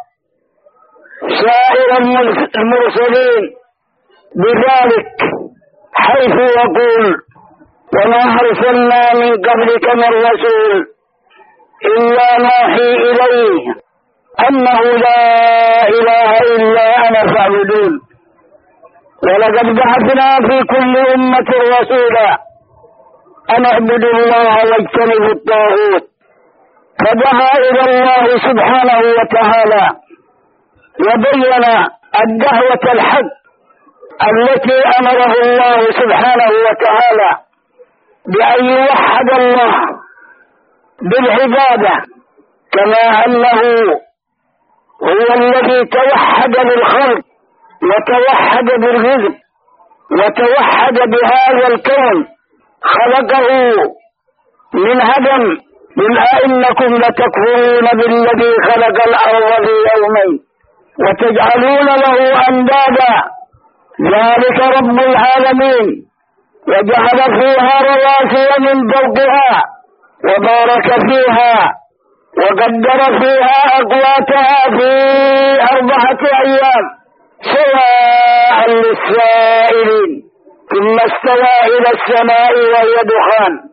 سائر المرسلين بذلك، حيث يقول: وما أرسلنا من قبلك من رسول إلا نوحي إليه أنه لا إله إلا أنا فاعبدون، ولقد بعثنا في كل أمة رسولا أن اعبدوا الله واجتنبوا الطاغوت. فدعا إلى الله سبحانه وتعالى وبين الدعوة الحق التي أمره الله سبحانه وتعالى بأن يوحد الله بالعبادة، كما أنه هو الذي توحد بالخلق وتوحد بالرزق وتوحد بهذا الكون، خلقه من عدم. قل أئنكم لتكفرون بالذي خلق الأرض في يومين وتجعلون له أندادا ذلك رب العالمين، وجعل فيها رواسي من فوقها وبارك فيها وقدر فيها أقواتها في أربعة أيام سواء للسائلين، ثم استوى إلى السماء وهي دخان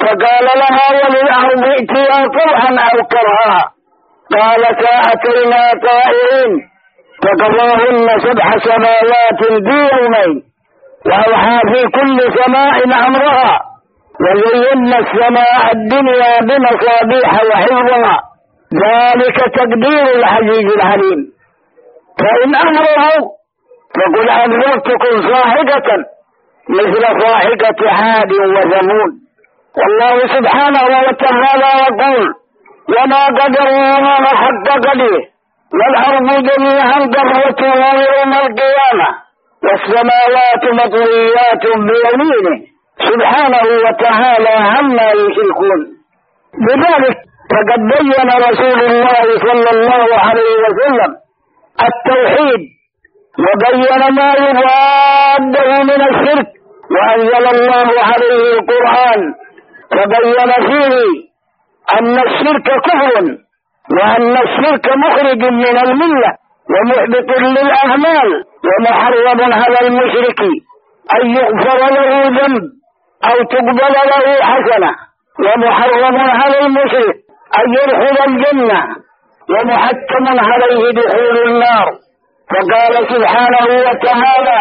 فقال لها وللأرض ائتيا طوعا أو كرها قالتا أتينا طائعين فقضاهن سبع سماوات في يومين وأوحى في كل سماء أمرها وزينا السماء الدنيا بمصابيح وحفظها ذلك تقدير العزيز العليم. فإن أمروا فقل أنذرتكم صاعقة مثل صاعقة عاد وثمود. والله سبحانه وتعالى يقول وما قدروا وما حق قدره والأرض جميعا قبضته يوم القيامة والسماوات مطويات بيمينه سبحانه وتعالى عما يشركون. بذلك فقد بين رسول الله صلى الله عليه وسلم التوحيد وبين ما يضاده من الشرك وأنزل الله عليه القرآن فبين فيه أن الشرك كفر وأن الشرك مخرج من الملة ومحبط للأعمال ومحرم على المشرك أن يغفر له ذنب أو تقبل له حسنة ومحرم على المشرك أن يدخل الجنة ومحتم عليه دخول النار. فقال سبحانه وتعالى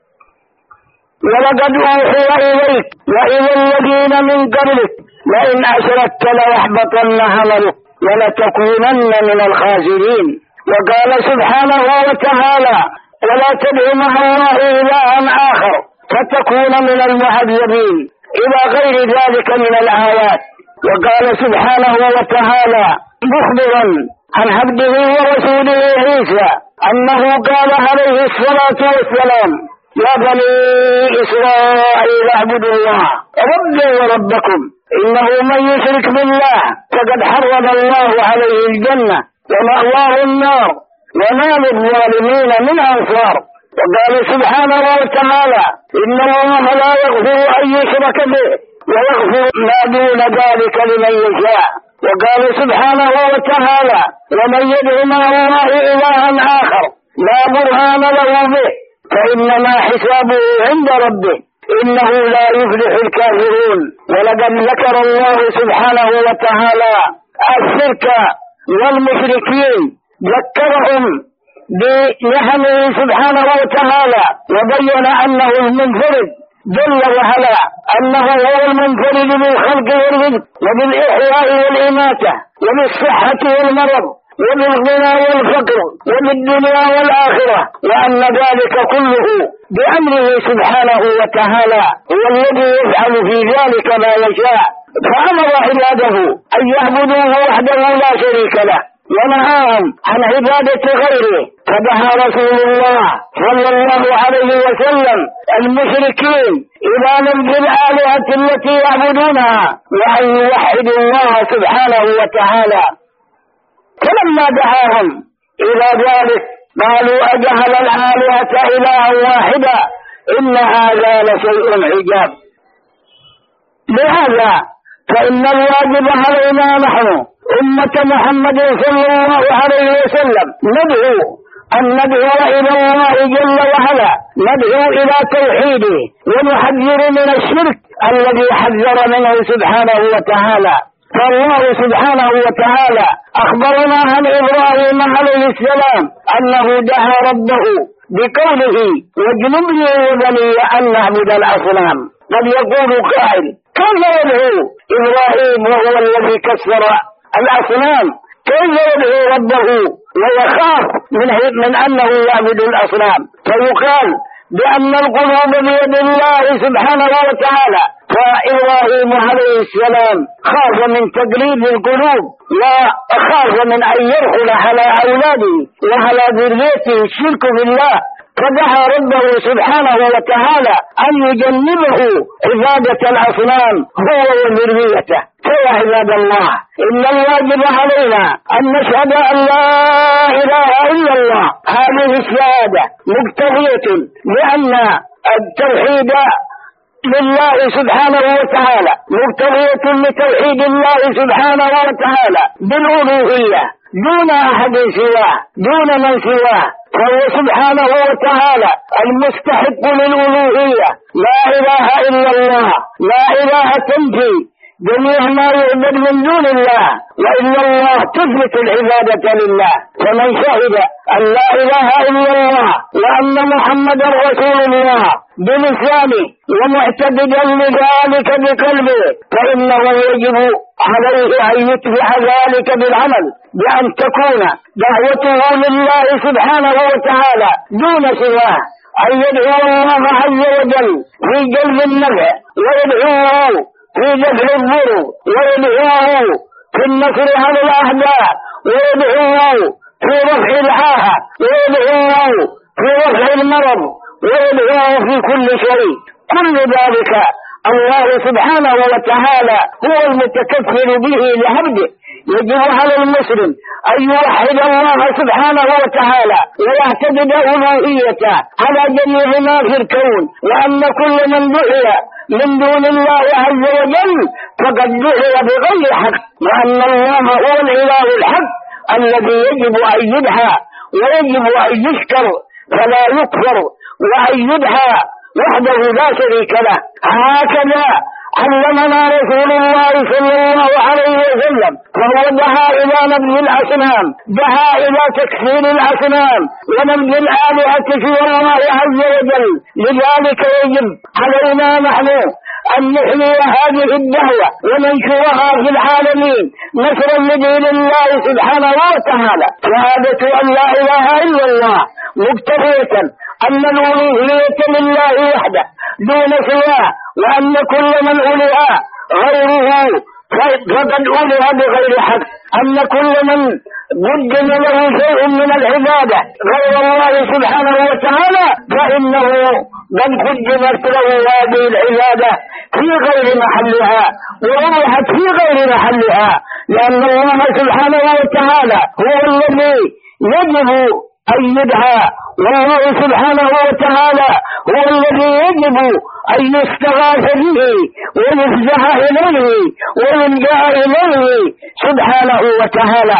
ولقد أوحي إليك وإلى الذين من قبلك لئن أشركت ليحبطن عملك ولتكونن من الخاسرين. وقال سبحانه وتعالى ولا تدع مع الله إلها آخر فتكون من المعذبين إلى غير ذلك من الآيات. وقال سبحانه وتعالى مخبرا عن عبده ورسوله عيسى أنه قال عليه الصلاة والسلام يا بني إسرائيل اعبدوا الله ربي وربكم إنه من يشرك بالله فقد حرم الله عليه الجنة ومأواه النار وما للظالمين من أنصار. وقال سبحانه وتعالى إن الله لا يغفر أن يشرك به ويغفر ما دون ذلك لمن يشاء. وقال سبحانه وتعالى ومن يدع مع الله إلها آخر لا برهان له به فإنما حسابه عند ربه إنه لا يفلح الكافرون. ولقد ذكر الله سبحانه وتعالى الشرك والمشركين ذكرهم بنعمه سبحانه وتعالى وبين أنه المنفرد جل وعلا أنه هو المنفرد بالخلق والرزق وبالإحياء والإماتة وبالصحة والمرض وبالغنى والفقر وبالدنيا والآخرة وأن ذلك كله بأمره سبحانه وتعالى هو الذي يفعل في ذلك ما يشاء. فأمر عباده أن يعبدوه وحده لا شريك له ونهاهم عن عبادة غيره. فدعا رسول الله صلى الله عليه وسلم المشركين إلى نبذ الآلهة التي يعبدونها وأن يوحدوا الله سبحانه وتعالى. فلما دعاهم إلى ذلك قالوا أجعل الآلهة إلها واحدا إن هذا لشيء عجاب. لهذا فإن الواجب علينا نحن أمة محمد صلى الله عليه وسلم ندعو أن ندعو إلى الله جل وعلا ندعو إلى توحيده ونحذر من الشرك الذي حذر منه سبحانه وتعالى. فالله سبحانه وتعالى أخبرنا عن إبراهيم عليه السلام أنه دعا ربه بقوله واجنبني وبني أن نعبد الأصنام. قد يقول قائل كيف يدعو إبراهيم وهو الذي كسر الأصنام كيف يدعو ربه ويخاف من, من أنه يعبد الأصنام؟ فيقال بأن القلوب بيد الله سبحانه وتعالى. فإبراهيم عليه السلام خاف من تقليد القلوب وخاف من أن يدخل على أولاده وعلى ذريته الشرك بالله فدعا ربه سبحانه وتعالى أن يجنبه عبادة الأصنام هو وذريته. فيا عباد الله إن الواجب علينا أن نشهد أن لا إله إلا الله. هذه الشهادة مقتضية لأن التوحيد لله سبحانه وتعالى مقتضية لتوحيد الله سبحانه وتعالى بالألوهية دون أحد سواه دون من سواه. فهو سبحانه وتعالى المستحق للألوهية. لا إله إلا الله لا إله تنفي جميع ما يعبد من دون الله، وإن الله تثبت العبادة لله. فمن شهد أن لا إله إلا الله وأن محمدا رسول الله بلسانه ومعتقدا لذلك بقلبه، فإنه يجب عليه أن يتبع ذلك بالعمل، بأن تكون دعوته لله سبحانه وتعالى دون سواه، أن يدعو الله عز وجل في جلب النفع، ويدعوه في دفع الضر، ويدعوه في النصر على الأعداء، ويدعوه في رفع العاهة، ويدعوه في رفع المرض، ويدعوه في كل شيء. كل ذلك الله سبحانه وتعالى هو المتكفل به لعبده. يجب على المسلم أن يوحد الله سبحانه وتعالى ويعتقد ألوهيته على جميع ما في الكون، وأن كل من دعي من دون الله عز وجل فقد دعي بغير حق، وأن الله هو الإله الحق الذي يجب أن يدعى ويجب أن يشكر فلا يكفر، وأن يدعى وحده لا شريك له. هكذا علمنا رسول الله صلى الله عليه وسلم، فهو دعا إلى نبذ الأصنام، دعا إلى تكفير الأصنام ونبذ الآلهة سوى الله عز وجل. لذلك يجب علينا نحن أن نحيي هذه الدعوة وننشرها في العالمين نشرا لدين الله سبحانه وتعالى. شهادة أن لا إله إلا الله مقتضية أن الألوهية لله وحده دون سواه، وأن كل من أولئ غيره فقد أولئ بغير حق، أن كل من قدم له شيء من العبادة غير الله سبحانه وتعالى فإنه قد قدمت له هذه العبادة في غير محلها ووضعت في غير محلها، لأن الله سبحانه وتعالى هو الذي يجب أن يدعى، والله سبحانه وتعالى هو الذي يجب أن يستغاث به ويفزع إليه ويلجأ إليه سبحانه وتعالى.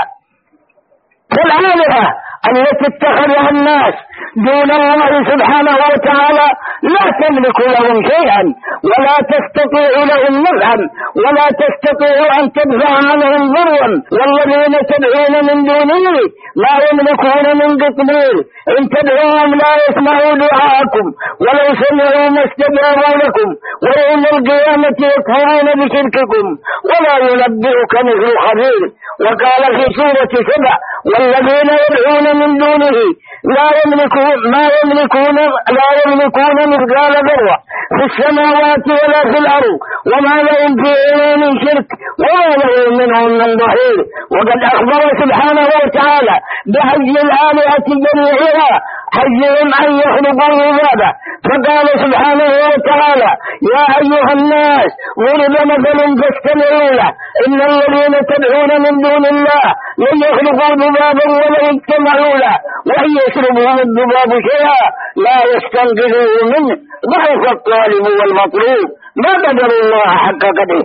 فالآلهة التي اتخذها الناس دون الله سبحانه وتعالى لا تملك لهم شيئا ولا تستطيع لهم نفعا ولا تستطيع أن تدفع عنهم ضرا، والذين تدعون من دونه لا يملكون من قطمير، إن تدعوهم لا يسمعوا دعاءكم ولو سمعوا ما استجابوا لكم، ويوم القيامة يكفرون بشرككم ولا ينبئك مثل خبير. وقال في سورة سبع: والذين يدعون من دونه لا يملكون ما يملكون لا يملكون مثقال ذرة في السماوات ولا في الأرض وما لهم فيهما من شرك وما لهم منهم من ظهير. وقد أخبر سبحانه وتعالى بحج الآلهة جميعها، حجهم أن يخلقوا عباده، فقال سبحانه وتعالى: يا أيها الناس ضرب مثل فاستمعوا له، إن الذين تدعون من دون الله لن يخلقوا ذبابا ولو اجتمعوا له، وإن يسلبهم الذباب شيئا لا يستنقذوه منه، ضعف الطالب والمطلوب، ما قدر الله حق قدره.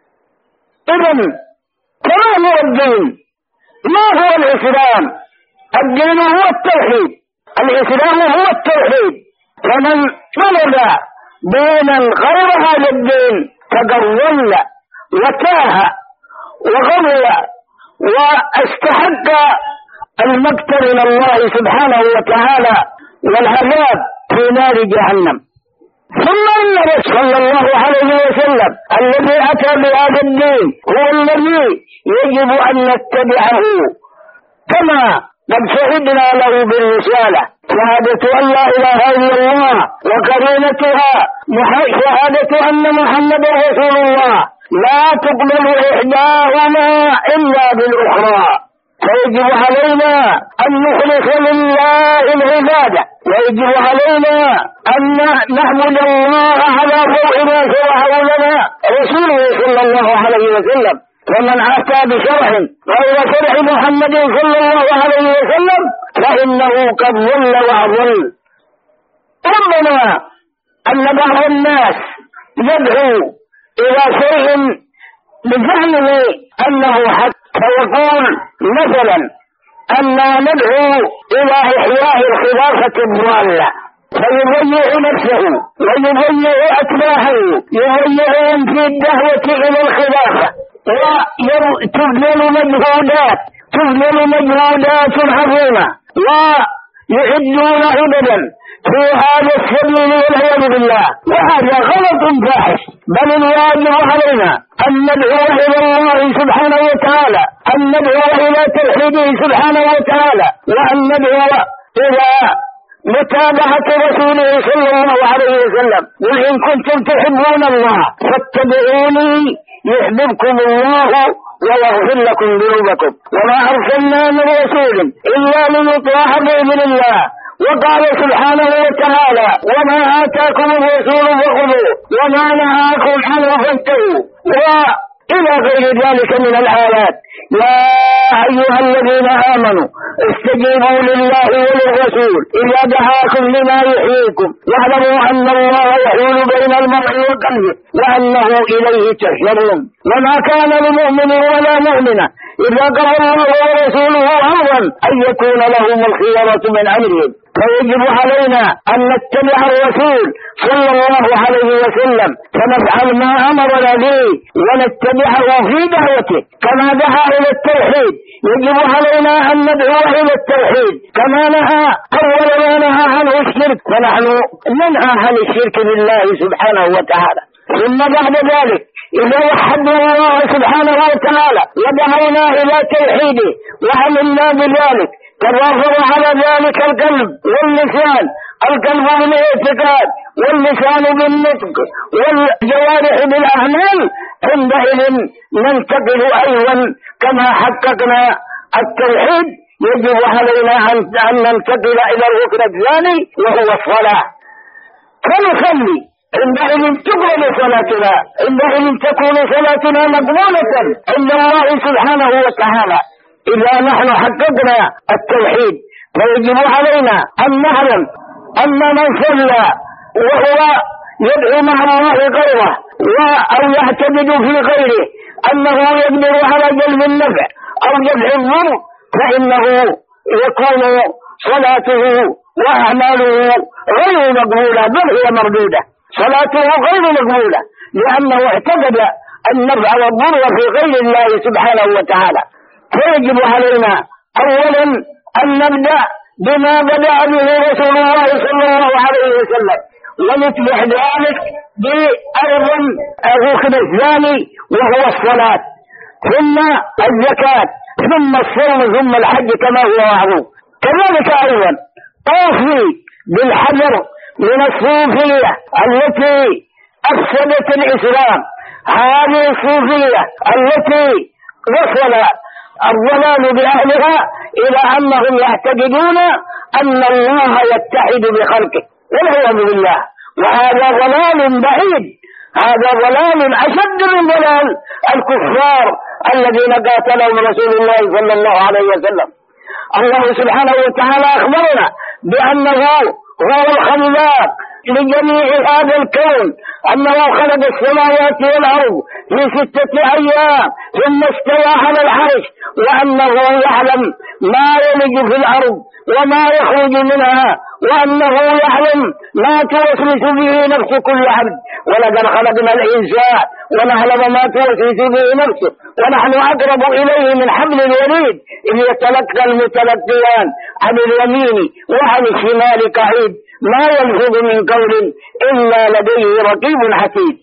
إذن فما هو الدين؟ ما هو الإسلام؟ الدين هو التوحيد، الإسلام هو التوحيد. فمن طلب دينا غير هذا الدين فقد ضل وتاه وغضل واستحق المقت من الله سبحانه وتعالى والعذاب في نار جهنم. ثم النبي صلى الله عليه وسلم الذي أتى بهذا الدين هو الذي يجب أن نتبعه، كما قد شهدنا له بالرسالة، شهادة أن لا إله إلا الله وقرينتها شهادة أن محمدا رسول الله، لا تقبل إحداهما إلا بالأخرى. فيجب علينا أن نخلص لله العبادة، ويجب علينا أن نعبد الله على ضوء ما شرعه لنا رسوله صلى الله عليه وسلم. ومن أتى بشرع غير شرع محمد صلى الله عليه وسلم فإنه قد ضل وأضل. ربنا أن بعض الناس يدعو إلى شيء بزعمه أنه حق، فيقول مثلا أننا ندعو إلى إحياء الخلافة الضالة، فيضيع نفسه ويضيع أتباعه، يضيعهم في الدعوة إلى الخلافة، وتبذل مجهودات تبذل مجهودات عظيمة، ويعدون عددا في هذا السبيل والعياذ بالله، وهذا غلط فاحش. بل الواجب علينا أن ندعو إلى الله سبحانه وتعالى، أن ندعو إلى توحيده سبحانه وتعالى، وأن ندعو إلى متابعة رسوله صلى الله عليه وسلم. وإن كنتم تحبون الله فاتبعوني يحببكم الله ويغفر لكم ذنوبكم، وما أرسلنا من رسول إلا ليطاع بإذن الله. وقال سبحانه وتعالى: وما آتاكم الرسول فخذوه وما نهاكم عنه فانتهوا، وإلى غير ذلك من الآيات. يا أيها الذين آمنوا استجيبوا لله وللرسول إذا دعاكم لما يحييكم، واعلموا أن الله يحول بين المرء وقلبه وأنه إليه تحشرون. وما كان لمؤمن ولا مؤمنة إذا قضى الله ورسوله أمرا أن يكون لهم الخيرة من أمرهم. فيجب علينا أن نتبع الرسول صلى الله عليه وسلم، فنفعل ما أمرنا به ونتبعه في دعوته كما دعا إلى التوحيد. يجب علينا أن ندعو إلى التوحيد كما نهى أول ما نهى عنه الشرك، فنحن ننهى عن الشرك بالله سبحانه وتعالى. ثم بعد ذلك إذا وحدنا الله سبحانه وتعالى ودعونا إلى توحيده وعملنا بذلك، تضافر على ذلك القلب واللسان، القلب بالاعتقاد واللسان بالنطق والجوارح بالأعمال، عندئذ ننتقل أيضا كما حققنا التوحيد. يجب علينا أن ننتقل إلى الركن الثاني وهو الصلاة، فنصلي عندئذ تقبل صلاتنا، عندئذ تكون صلاتنا مقبولة عند الله سبحانه وتعالى إذا نحن حققنا التوحيد. فيجب علينا أن نعلم أن من صلى وهو يدعو مع الله غيره أو يعتمد في غيره أنه يقدر على جلب النفع أو دفع الضر، فإنه يكون صلاته وأعماله غير مقبولة، بل هي مردودة. صلاته غير مقبولة لأنه اعتقد النفع والضر في غير الله سبحانه وتعالى. فيجب علينا أولا أن نبدأ بما بدأ به رسول الله صلى الله عليه وسلم، ونتبع ذلك بأيضا الركن الثاني وهو الصلاة، ثم الزكاة، ثم الصوم، ثم الحج كما هو معروف. كذلك أيضا أوصي بالحذر من الصوفية التي أفسدت الإسلام، هذه الصوفية التي وصل الضلال بأهلها إلى أنهم يعتقدون أن الله يتحد بخلقه والعياذ بالله، وهذا ضلال بعيد، هذا ضلال أشد من ضلال الكفار الذين قاتلهم رسول الله صلى الله عليه وسلم. الله سبحانه وتعالى أخبرنا بأنه هو الخلاق لجميع هذا الكون، أنه خلق السماوات والأرض في ستة أيام ثم استوى على العرش، وأنه يعلم ما يلج في الأرض وما يخرج منها، وأنه يعلم ما توسوس به نفس كل عبد. ولقد خلقنا الإنسان ونعلم ما توسوس به نفسه ونحن أقرب إليه من حبل الوريد إذ يتلقى المتلقيان عن اليمين وعن الشمال قعيد ما يلفظ من قول إلا لديه رقيب عتيد.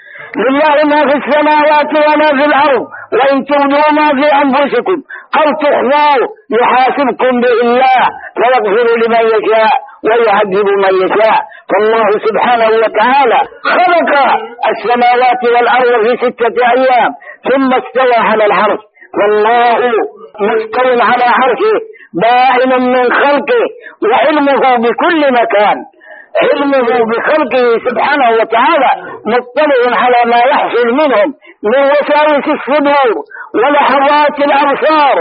لله ما في السماوات وما في الأرض، وإن تبدوا ما في أنفسكم أو تخفوه يحاسبكم به الله فيغفر لمن يشاء ويعذب من يشاء. فالله سبحانه وتعالى خلق السماوات والأرض في ستة أيام ثم استوى على العرش، والله مستوى على عرشه بائن من خلقه وعلمه بكل مكان، علمه بخلقه سبحانه وتعالى مطلع على ما يحصل منهم من وساوس الصدور ولحظات الأبصار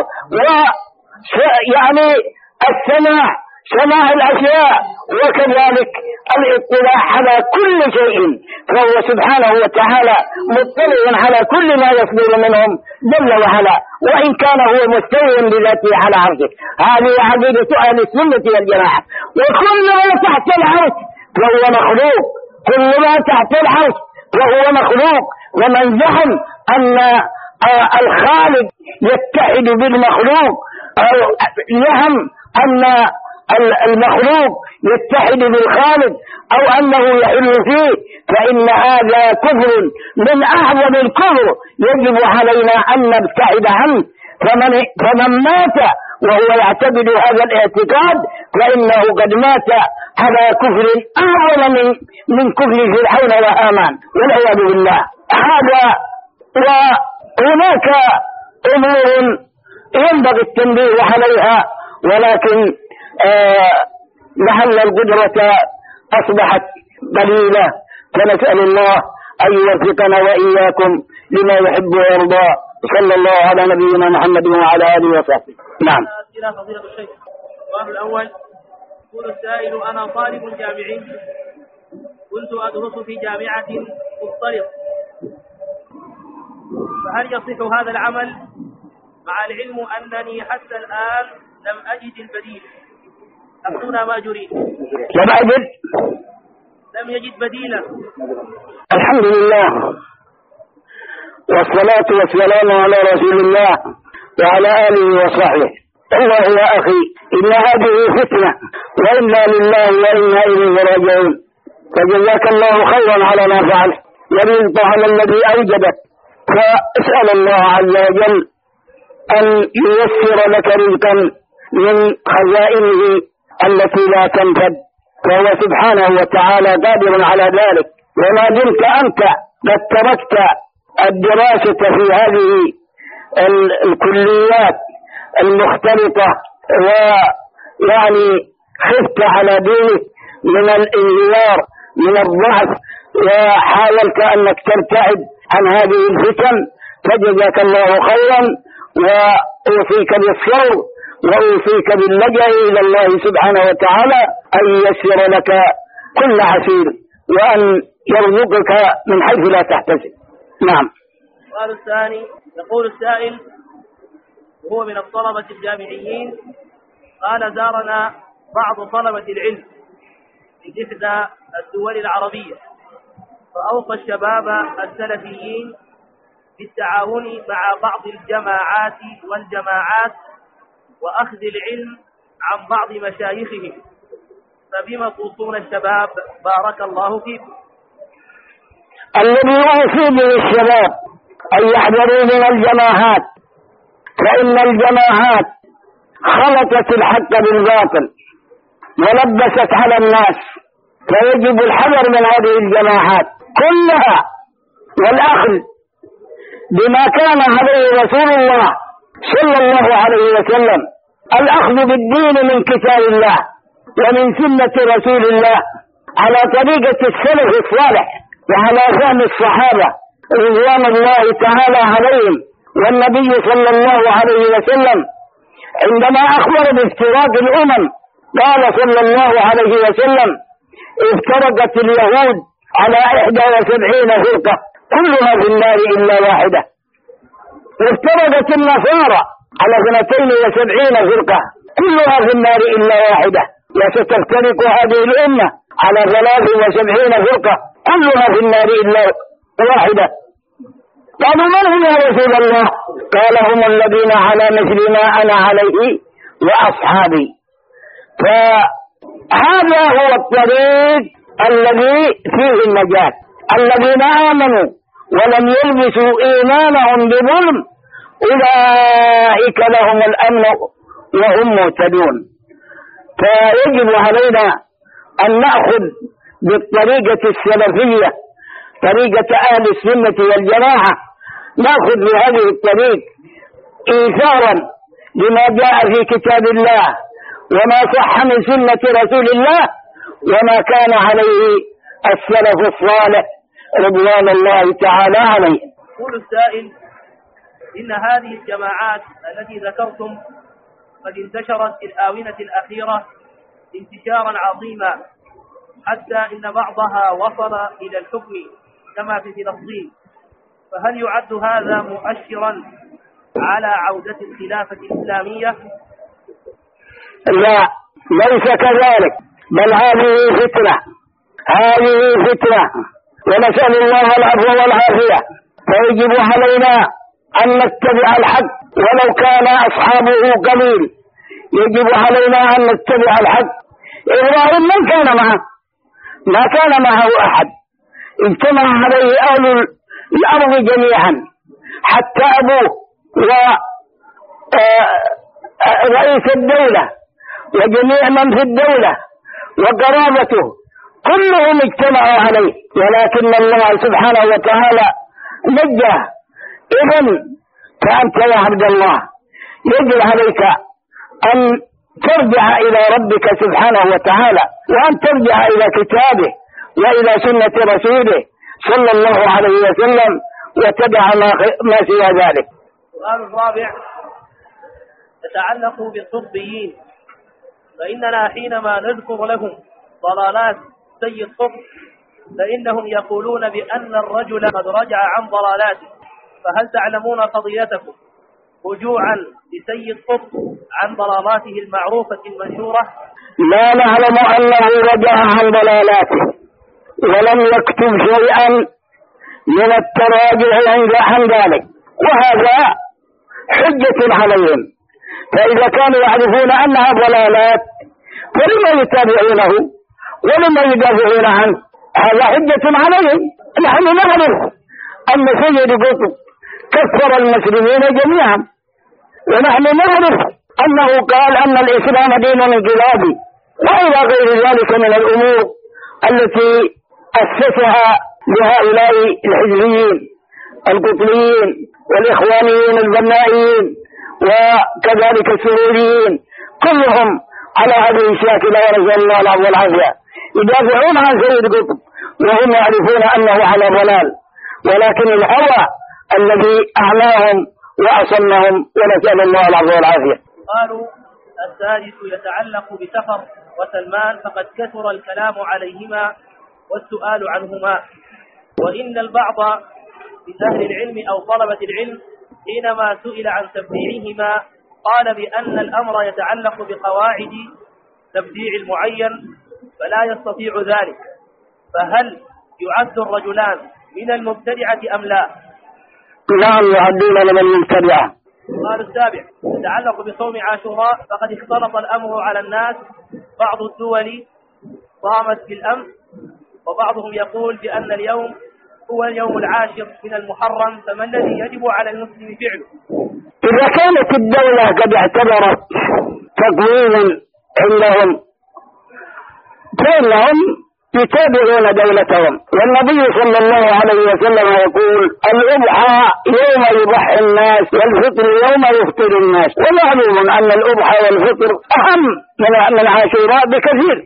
ويعني السماع سماع الأشياء، وكذلك الاطلاع على كل شيء، فهو سبحانه وتعالى مطلع على كل ما يصدر منهم جل وعلا، وإن كان هو مستوى بذاته على عرشه. هذه عقيدة أهل السنة والجماعة، وكل ما تحت العرش فهو مخلوق، كل ما تحت العرش فهو مخلوق. ومن زعم أن الخالق يتحد بالمخلوق أو يهم أن المخلوق يتحد بالخالق أو أنه يحل فيه فإن هذا كفر من أعظم الكفر يجب علينا أن نبتعد عنه. فمن, فمن مات وهو يعتقد هذا الاعتقاد فإنه قد مات على كفر أعظم من, من كفر فرعون وهامان والعياذ بالله. هذا وهناك أمور ينبغي التنبيه عليها، ولكن آه لعل القدرة أصبحت قليلة، فنسأل الله أن يوفقنا وإياكم لما يحب ويرضى. صلى الله على نبينا محمد وعلى آله وصحبه. نعم. أسئلة فضيلة الشيخ. السؤال الأول: يقول السائل: أنا طالب جامعي كنت أدرس في جامعة مختلطة، فهل يصح هذا العمل مع العلم أنني حتى الآن لم أجد البديل؟ أفتنا ما جريد. لم أجد لم يجد بديلا. الحمد لله والصلاة والسلام على رسول الله وعلى آله وصحبه. الله يا أخي إن هذه فتنة وإنا لله وإنا إليه راجعون، فجزاك الله خيرا على ما فعل ورزق على الذي أوجدك، فاسأل الله عز وجل أن ييسر لك رزقا من خزائنه التي لا تنفد، فهو سبحانه وتعالى قادر على ذلك. وما دمت أنت قد تركت الدراسة في هذه الكليات المختلطة ويعني خفت على دينك من الانهيار من الضعف وحاولت أنك تبتعد عن هذه الفتن، فجزاك الله خيرا، وأوصيك بالصبر وأوصيك باللجأ إلى الله سبحانه وتعالى أن ييسر لك كل عسير وأن يرزقك من حيث لا تحتسب. نعم. السؤال الثاني: يقول السائل وهو من الطلبة الجامعيين: قال زارنا بعض طلبة العلم من إحدى الدول العربية، فأوصى الشباب السلفيين بالتعاون مع بعض الجماعات والجماعات وأخذ العلم عن بعض مشايخهم، فبما توصون الشباب بارك الله فيكم؟ الذي أوصي به الشباب أن يحذروا من الجماعات، فإن الجماعات خلطت الحق بالباطل ولبست على الناس، فيجب الحذر من هذه الجماعات كلها والأخذ بما كان عليه رسول الله صلى الله عليه وسلم، الأخذ بالدين من كتاب الله ومن سنة رسول الله على طريقة السلف الصالح وعلى فهم الصحابة رضوان الله تعالى عليهم. والنبي صلى الله عليه وسلم عندما أخبر بافتراق الأمم قال صلى الله عليه وسلم: افترقت اليهود على إحدى وسبعين فرقة كلها في النار إلا واحدة، وافترقت النصارى على اثنتين وسبعين فرقة كلها في النار إلا واحدة، وستفترق هذه الأمة على ثلاث وسبعين فرقة كلها في النار إلا واحدة. قالوا: من هم يا رسول الله؟ قال: هم الذين على مثل ما أنا عليه وأصحابي. فهذا هو الطريق الذي فيه النجاة. الذين آمنوا ولم يلبسوا إيمانهم بظلم أولئك لهم الأمن وهم مهتدون. فيجب علينا أن نأخذ بالطريقة السلفية، طريقة أهل السنة والجماعة، نأخذ بهذه الطريق إيثارا لما جاء في كتاب الله وما صح من سنة رسول الله وما كان عليه السلف الصالح رضوان الله تعالى عليه. يقول السائل: إن هذه الجماعات التي ذكرتم قد انتشرت في الآونة الأخيرة انتشارا عظيما، حتى إن بعضها وصل إلى الحكم كما في فلسطين، فهل يعد هذا مؤشرا على عودة الخلافة الإسلامية؟ لا، ليس كذلك، بل هذه فتنة، هذه فتنة، ونسأل الله العفو والعافية. فيجب علينا أن نتبع الحق ولو كان أصحابه قليل، يجب علينا أن نتبع الحق. إبراهيم من كان معه؟ ما كان معه أحد، اجتمع عليه أهل الأرض جميعا، حتى أبوه ورئيس الدولة وجميع من في الدولة وقرابته كلهم اجتمعوا عليه، ولكن الله سبحانه وتعالى نجاه. إذن فأنت يا عبد الله يجب عليك أن ترجع إلى ربك سبحانه وتعالى، وأن ترجع إلى كتابه وإلى سنة رسوله صلى الله عليه وسلم، وتدع ما سوى ذلك. السؤال الرابع يتعلق بالقطبيين، فإننا حينما نذكر لهم ضلالات سيد قطب فإنهم يقولون بأن الرجل قد رجع عن ضلالاته، فهل تعلمون قضيتكم رجوعا لسيد قطب عن ضلالاته المعروفة المنشورة؟ لا نعلم أنه رجع عن ضلالاته، ولم يكتب شيئا من التراجع عن ذلك، وهذا حجة عليهم. فإذا كانوا يعرفون أنها ضلالات فلما يتابعونه ولما يدافعون عنه؟ هذا حجة عليهم. نحن نعرف أن سيد قطب كفر المسلمين جميعا، ونحن نعرف أنه قال أن الإسلام دين انقلابي، وإلى غير ذلك من الأمور التي أسسها لهؤلاء الحزبيين القطبيين والإخوانيين البنائيين وكذلك السروريين، كلهم على هذه الشاكلة، ونسأل الله العفو والعافية، يدافعون عن سيد قطب وهم يعرفون أنه على ضلال، ولكن الهوى الذي أعلاهم وأصلهم، ونسأل الله العفو والعافية. قالوا السادس يتعلق بسفر وسلمان، فقد كثر الكلام عليهما والسؤال عنهما، وإن البعض من أهل العلم أو طلبة العلم حينما سئل عن تبديعهما قال بأن الأمر يتعلق بقواعد تبديع المعين فلا يستطيع ذلك، فهل يعد الرجلان من المبتدعة أم لا؟ نعم يعدون من المبتدعة. قال السابع يتعلق بصوم عاشوراء، فقد اختلط الأمر على الناس، بعض الدول صامت بالأمس وبعضهم يقول بأن اليوم هو اليوم العاشر من المحرم، فما الذي يجب على المسلم فعله؟ إذا كانت الدولة قد اعتبرت تقويما عندهم فإنهم يتابعون دولتهم، والنبي صلى الله عليه وسلم يقول الأضحى يوم يضحي الناس والفطر يوم يفطر الناس، ومعلوم أن الأضحى والفطر أهم من عاشوراء بكثير،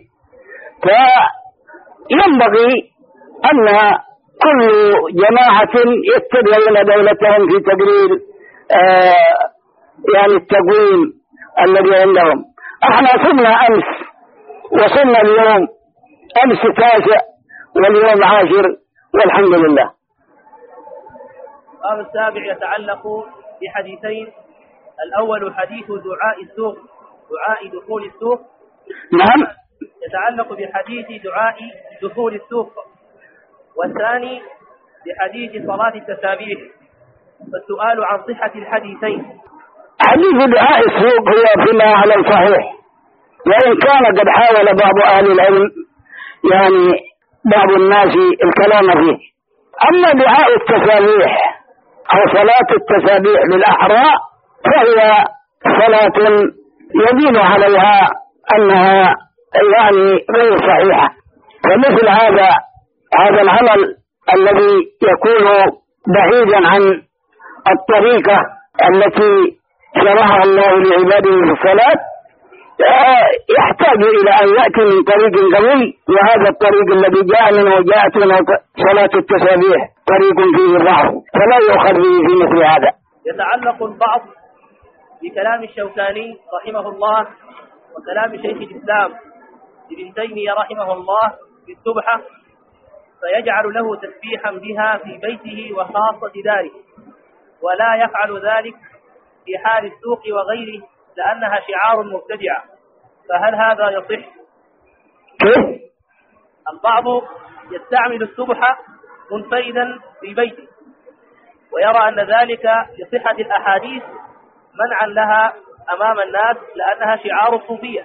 فينبغي أن كل جماعة يتبعون دولتهم في تقرير آه يعني التقويم الذي عندهم. احنا صرنا أمس وصلنا اليوم، أمس تاسع واليوم عاشر والحمد لله. الباب السابع يتعلق بحديثين، الأول حديث دعاء السوق، دعاء دخول السوق. نعم يتعلق بحديث دعاء دخول السوق، والثاني بحديث صلاة التسابيح، فالسؤال عن صحة الحديثين. حديث دعاء السوق هو فيما على الصحيح، وإن كان قد حاول بعض أهل العلم يعني بعض الناس الكلام فيه. أما دعاء التسابيح أو صلاة التسابيح للأحرى فهي صلاة يدين عليها أنها يعني غير صحيحة، فمثل هذا هذا العمل الذي يكون بعيدا عن الطريقة التي شرعها الله لعباده في الصلاة يحتاج إلى أن يأتي من طريق قوي، وهذا الطريق الذي جاء منه جاءت منه صلاة التسابيح طريق فيه ضعف، فلا يؤخذ به في مثل هذا. يتعلق البعض بكلام الشوكاني رحمه الله وكلام شيخ الإسلام ابن تيمية رحمه الله في السبحة، فيجعل له تسبيحا بها في بيته وخاصة داره، ولا يفعل ذلك في حال السوق وغيره لأنها شعار مبتدعة، فهل هذا يصح؟ كيف؟ البعض يستعمل السبحة منفردا في بيته ويرى أن ذلك لصحة الأحاديث منعا لها أمام الناس لأنها شعار الصوفية.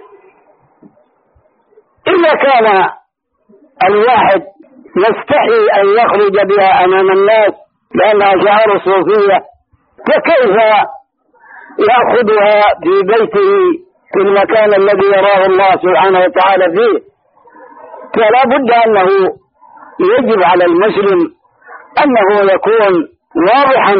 إذا كان الواحد يستحي أن يخرج بها أمام الناس لأنها شعار الصوفية، فكيف يأخذها في بيته في المكان الذي يراه الله سبحانه وتعالى فيه؟ فلا بد أنه يجب على المسلم أنه يكون واضحا،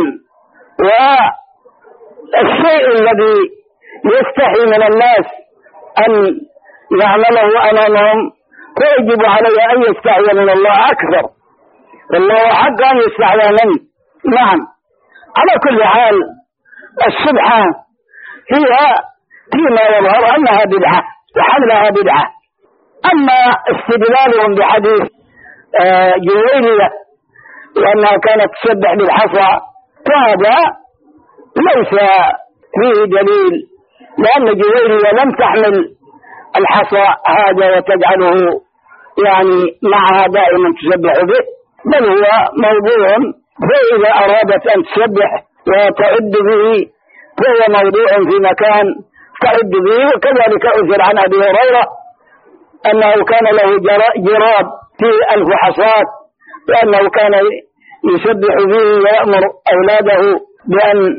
والشيء الذي يستحي من الناس أن يعمله أمامهم فيجب عليه أن يستحي من الله أكثر، والله حق أن يستحي منه. نعم، على كل حال السبحة هي فيما يظهر أنها بدعة وحملها بدعة. أما استدلالهم بحديث جويرية لأنها كانت تسبح بالحصى فهذا ليس فيه دليل، لأن جويرية لم تحمل الحصى هذا وتجعله يعني معها دائما تسبح به، بل هو موضوع، فإذا أرادت أن تسبح وتعد به فهو موضوع في مكان تعد به. وكذلك أثر عن أبي هريرة أنه كان له جراب في ألف حصاة، لأنه كان يسبح به ويأمر أولاده بأن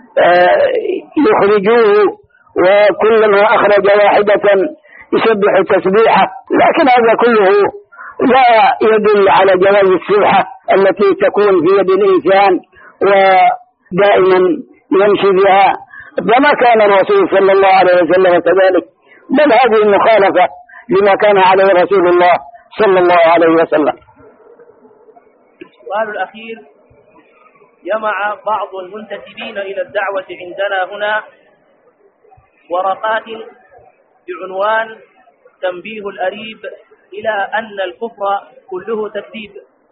يخرجوه، وكلما أخرج واحدة يسبح تسبيحة. لكن هذا كله لا يدل على جواز السبحة التي تكون في يد الإنسان ودائما يمشي بها، فما كان الرسول صلى الله عليه وسلم كذلك، بل هذه المخالفة لما كان عليه رسول الله صلى الله عليه وسلم. السؤال الأخير: جمع بعض المنتسبين إلى الدعوة عندنا هنا ورقات بعنوان تنبيه الأريب إلى أن الكفر كله تكذيب.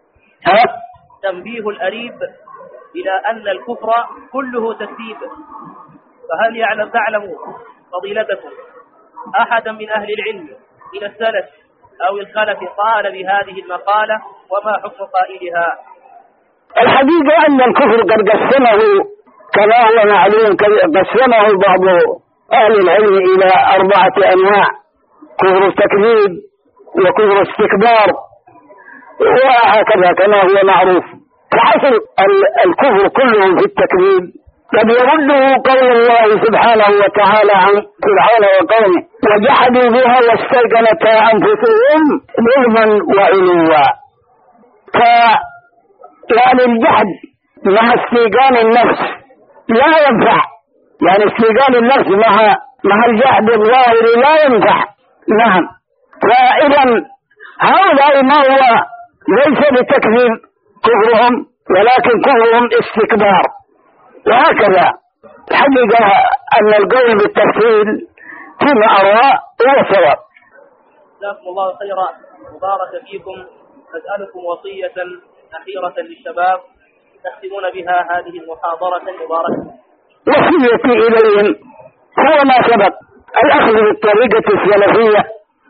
تنبيه الأريب إلى أن الكفر كله تكذيب، فهل يعلم تعلم فضيلتكم أحدا من أهل العلم من السلف أو الخلف قال بهذه المقالة، وما حكم قائلها؟ الحقيقة أن الكفر قد قسمه كما هو معلوم، قسمه بعض أهل العلم إلى أربعة أنواع: كفر التكذيب وكفر استكبار وهكذا كما هو معروف. فحصل الكفر كله في التكذيب قد يرده قول الله سبحانه وتعالى عن فرعون وقومه: وجحدوا بها واستيقنتها أنفسهم ظلما وعلوا. ف يعني الجحد مع استيقان النفس لا ينفع، يعني استيقان النفس مع مع الجحد الظاهر لا ينفع. نعم، فإذا هؤلاء ما هو ليس بتكذيب كفرهم، ولكن كفرهم استكبار. وهكذا الحقيقة أن القول بالتفصيل فيما أرى هو صواب. جزاكم الله خيرا، مبارك فيكم. أسألكم وصية أخيرة للشباب تختمون بها هذه المحاضرة المباركة. وصيتي إليهم هو ما سبق: الأخذ بالطريقة السلفية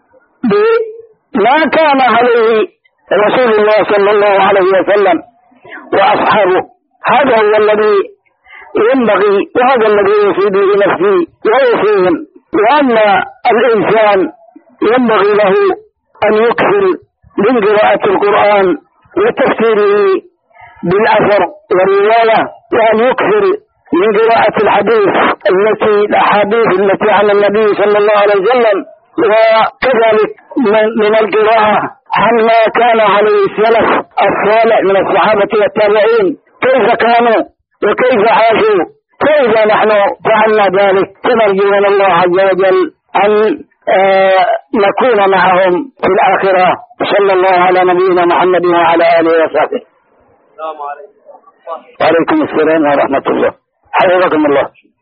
بما كان عليه رسول الله صلى الله عليه وسلم وأصحابه. هذا هو الذي ينبغي، وهذا الذي يوصي به نفسي ويوصيهم، وأن الإنسان ينبغي له أن يكثر من قراءة القرآن وتفسيره بالأثر والرواية، وأن يكثر من قراءة الحديث التي الأحاديث التي عن النبي صلى الله عليه وسلم، وكذلك من القراءة عن ما كان عليه السلف الصالح من الصحابة والتابعين كيف كانوا وكيف عاشوا. فإذا نحن فعلنا ذلك فنرجو من الله عز وجل أن آه نكون معهم في الآخرة. صلى الله على نبينا محمد وعلى آله وصحبه. السلام عليكم. وعليكم السلام ورحمة الله. حفظكم الله.